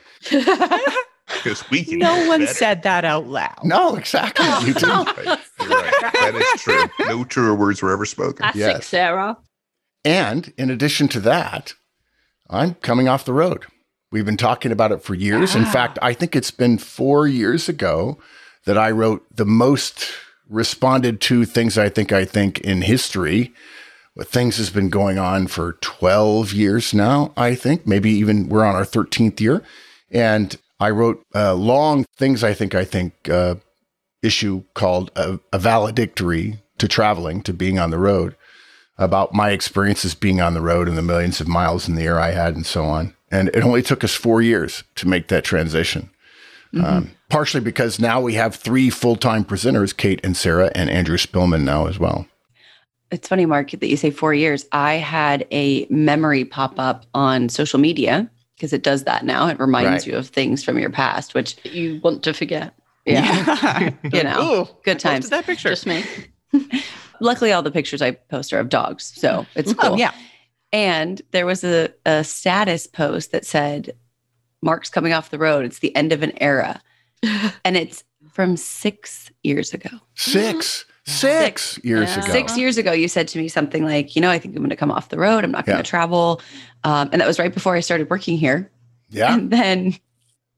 Speaker 2: Because we can
Speaker 5: No
Speaker 2: do
Speaker 5: one
Speaker 2: better.
Speaker 5: said that out loud.
Speaker 3: No, exactly. You did.
Speaker 2: Right. You're right. That is true. No truer words were ever spoken.
Speaker 1: Classic
Speaker 3: Yes.
Speaker 1: Sarah.
Speaker 3: And in addition to that, I'm coming off the road. We've been talking about it for years. In
Speaker 5: Yeah.
Speaker 3: fact, I think it's been four years ago that I wrote the most responded to things I think I think in history. But things has been going on for twelve years now, I think. Maybe even we're on our thirteenth year. And I wrote a long things I think I think uh, issue called a, a valedictory to traveling, to being on the road, about my experiences being on the road and the millions of miles in the air I had and so on. And it only took us four years to make that transition.
Speaker 4: Mm-hmm.
Speaker 3: Um, partially because now we have three full-time presenters, Kate and Sarah and Andrew Spillman now as well.
Speaker 4: It's funny, Mark, that you say four years. I had a memory pop up on social media because it does that now. It reminds
Speaker 3: Right.
Speaker 4: you of things from your past, which,
Speaker 1: That you want to forget.
Speaker 4: yeah, you know,
Speaker 5: Ooh,
Speaker 4: good
Speaker 5: I posted
Speaker 4: times.
Speaker 5: that picture.
Speaker 1: Just me.
Speaker 4: Luckily, all the pictures I post are of dogs. So it's cool.
Speaker 5: Oh, yeah.
Speaker 4: And there was a, a status post that said, Mark's coming off the road. It's the end of an era. And it's from six years ago.
Speaker 3: Six, six years
Speaker 1: Yeah.
Speaker 3: ago.
Speaker 4: Six years ago, you said to me something like, you know, I think I'm going to come off the road. I'm not going to
Speaker 3: Yeah.
Speaker 4: travel. Um, and that was right before I started working here.
Speaker 3: Yeah.
Speaker 4: And then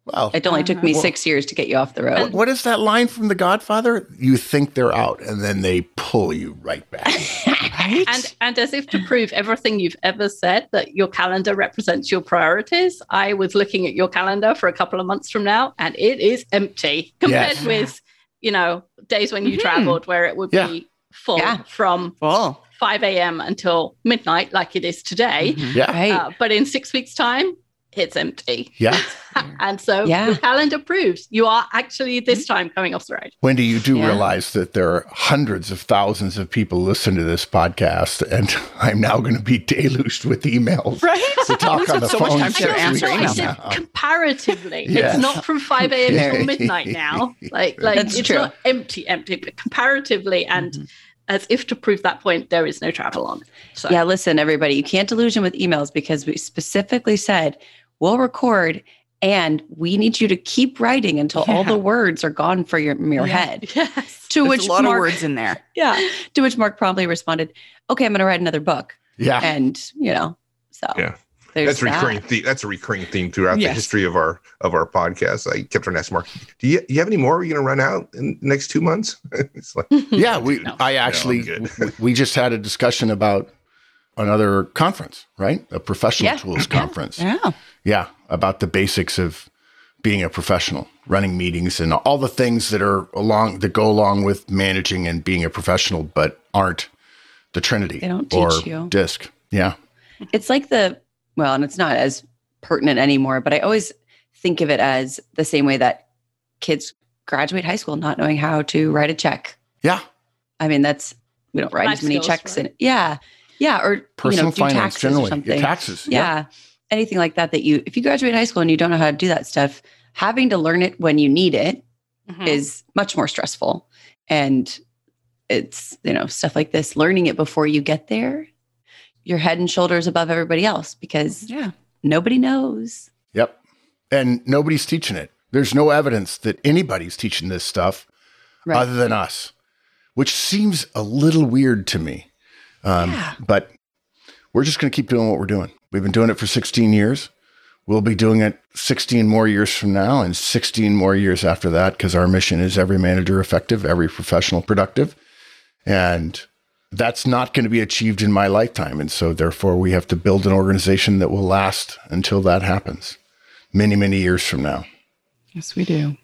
Speaker 3: Well,
Speaker 4: It only took me
Speaker 3: Well-
Speaker 4: six years to get you off the road.
Speaker 3: what is that line from The Godfather? You think they're out, and then they pull you right back.
Speaker 5: Right?
Speaker 1: And and as if to prove everything you've ever said that your calendar represents your priorities, I was looking at your calendar for a couple of months from now, and it is empty compared
Speaker 3: Yes.
Speaker 1: with, you know, days when you
Speaker 5: Mhm.
Speaker 1: traveled where it would
Speaker 3: Yeah.
Speaker 1: be full
Speaker 4: Yeah.
Speaker 1: from
Speaker 5: Full.
Speaker 1: five a.m. until midnight, like it is today.
Speaker 5: Mhm.
Speaker 3: Yeah.
Speaker 4: Right.
Speaker 1: Uh, but in six weeks' time, it's empty.
Speaker 3: Yeah.
Speaker 1: And so
Speaker 4: Yeah.
Speaker 1: your calendar proves you are actually this time coming off the road.
Speaker 3: Wendy, you do
Speaker 4: Yeah.
Speaker 3: realize that there are hundreds of thousands of people listening to this podcast, and I'm now going to be deluged with emails.
Speaker 5: Right?
Speaker 3: To talk
Speaker 5: We
Speaker 3: on
Speaker 5: spent
Speaker 3: the
Speaker 5: so much
Speaker 3: phone
Speaker 5: time
Speaker 3: six
Speaker 5: to answer
Speaker 3: weeks
Speaker 1: I
Speaker 5: emails.
Speaker 1: said
Speaker 3: now.
Speaker 1: comparatively.
Speaker 3: Yes.
Speaker 1: It's not from five a.m.
Speaker 3: Yeah.
Speaker 1: till midnight now. Like, like
Speaker 4: That's
Speaker 1: it's
Speaker 4: true.
Speaker 1: not empty, empty, but comparatively, and
Speaker 5: Mhm.
Speaker 1: as if to prove that point, there is no travel on. So
Speaker 4: Yeah, listen, everybody, you can't delusion with emails because we specifically said we'll record and we need you to keep writing until all
Speaker 5: Yeah.
Speaker 4: the words are gone from your, from your
Speaker 5: Yeah.
Speaker 4: head.
Speaker 1: yes.
Speaker 4: To
Speaker 5: There's
Speaker 4: which
Speaker 5: a lot
Speaker 4: Mark,
Speaker 5: of words in there.
Speaker 4: yeah, to which Mark promptly responded, "Okay, I'm going to write another book."
Speaker 3: Yeah.
Speaker 4: And you know, so
Speaker 2: Yeah.
Speaker 4: there's
Speaker 2: That's a recurring
Speaker 4: that.
Speaker 2: theme. That's a recurring theme throughout the
Speaker 5: Yes.
Speaker 2: history of our of our podcast. I kept on asking Mark, "Do you, you have any more? Are you going to run out in the next two months?" It's like,
Speaker 3: Yeah, we.
Speaker 1: No.
Speaker 3: I actually,
Speaker 2: No, I'm good.
Speaker 3: w- we just had a discussion about another conference, right? A professional
Speaker 4: Yeah.
Speaker 3: tools conference.
Speaker 5: Yeah.
Speaker 3: Yeah, about the basics of being a professional, running meetings, and all the things that are along that go along with managing and being a professional, but aren't the Trinity
Speaker 4: They don't
Speaker 3: or
Speaker 4: teach you.
Speaker 3: DISC. Yeah,
Speaker 4: It's like the, well, and it's not as pertinent anymore, but I always think of it as the same way that kids graduate high school not knowing how to write a check.
Speaker 3: yeah.
Speaker 4: I mean, that's, we don't write
Speaker 1: Life
Speaker 4: as many
Speaker 1: skills,
Speaker 4: checks.
Speaker 1: right?
Speaker 4: in Yeah. Yeah. Or,
Speaker 3: Personal
Speaker 4: you know, do
Speaker 3: finance
Speaker 4: taxes
Speaker 3: generally,
Speaker 4: or something.
Speaker 3: yeah, taxes.
Speaker 4: Yeah. Anything like that, that you, if you graduate high school and you don't know how to do that stuff, having to learn it when you need it
Speaker 1: Mhm.
Speaker 4: is much more stressful. And it's, you know, stuff like this, learning it before you get there, you're head and shoulders above everybody else because
Speaker 5: Yeah.
Speaker 4: nobody knows.
Speaker 3: Yep. And nobody's teaching it. There's no evidence that anybody's teaching this stuff
Speaker 4: Right.
Speaker 3: other than us, which seems a little weird to me. Um,
Speaker 5: Yeah.
Speaker 3: But we're just going to keep doing what we're doing. We've been doing it for sixteen years. We'll be doing it sixteen more years from now and sixteen more years after that, because our mission is every manager effective, every professional productive. And that's not going to be achieved in my lifetime. And so therefore we have to build an organization that will last until that happens many, many years from now.
Speaker 5: Yes, we do.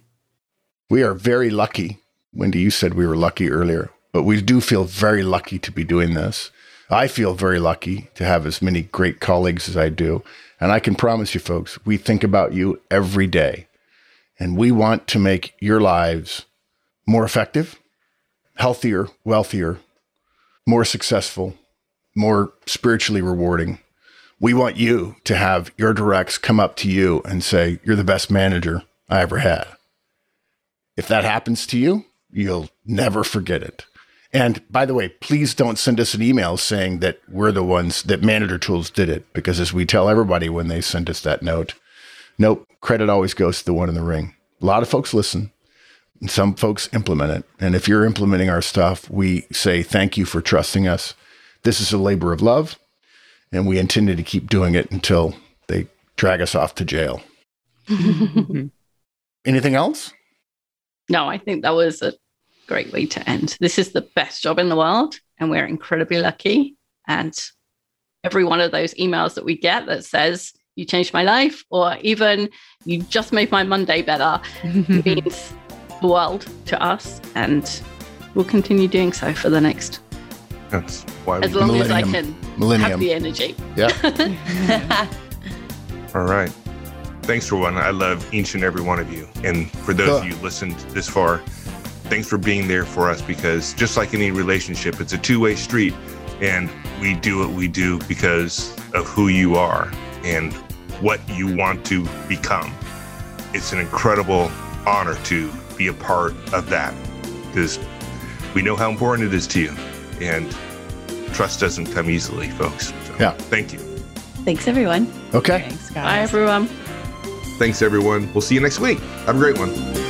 Speaker 3: We are very lucky. Wendy, you said we were lucky earlier, but we do feel very lucky to be doing this. I feel very lucky to have as many great colleagues as I do. And I can promise you folks, we think about you every day. And we want to make your lives more effective, healthier, wealthier, more successful, more spiritually rewarding. We want you to have your directs come up to you and say, "You're the best manager I ever had." If that happens to you, you'll never forget it. And by the way, please don't send us an email saying that we're the ones that Manager Tools did it, because as we tell everybody when they send us that note, nope, credit always goes to the one in the ring. A lot of folks listen, and some folks implement it. And if you're implementing our stuff, we say thank you for trusting us. This is a labor of love, and we intend to keep doing it until they drag us off to jail. Anything else?
Speaker 1: No, I think that was a great way to end. This is the best job in the world, and we're incredibly lucky. And every one of those emails that we get that says, "You changed my life," or even "You just made my Monday better," means the world to us. And we'll continue doing so for the next,
Speaker 2: that's why we
Speaker 1: as long as I
Speaker 3: Millennium.
Speaker 1: can
Speaker 3: Millennium.
Speaker 1: have the energy.
Speaker 3: Yeah.
Speaker 2: All right. Thanks for one. I love each and every one of you. And for those of you who listened this far, thanks for being there for us, because just like any relationship, it's a two-way street, and we do what we do because of who you are and what you want to become. It's an incredible honor to be a part of that, because we know how important it is to you, and trust doesn't come easily, folks. So,
Speaker 3: Yeah.
Speaker 2: Thank you.
Speaker 4: Thanks, everyone.
Speaker 3: Okay.
Speaker 5: Thanks,
Speaker 1: Bye,
Speaker 5: guys.
Speaker 1: everyone.
Speaker 2: Thanks, everyone. We'll see you next week. Have a great one.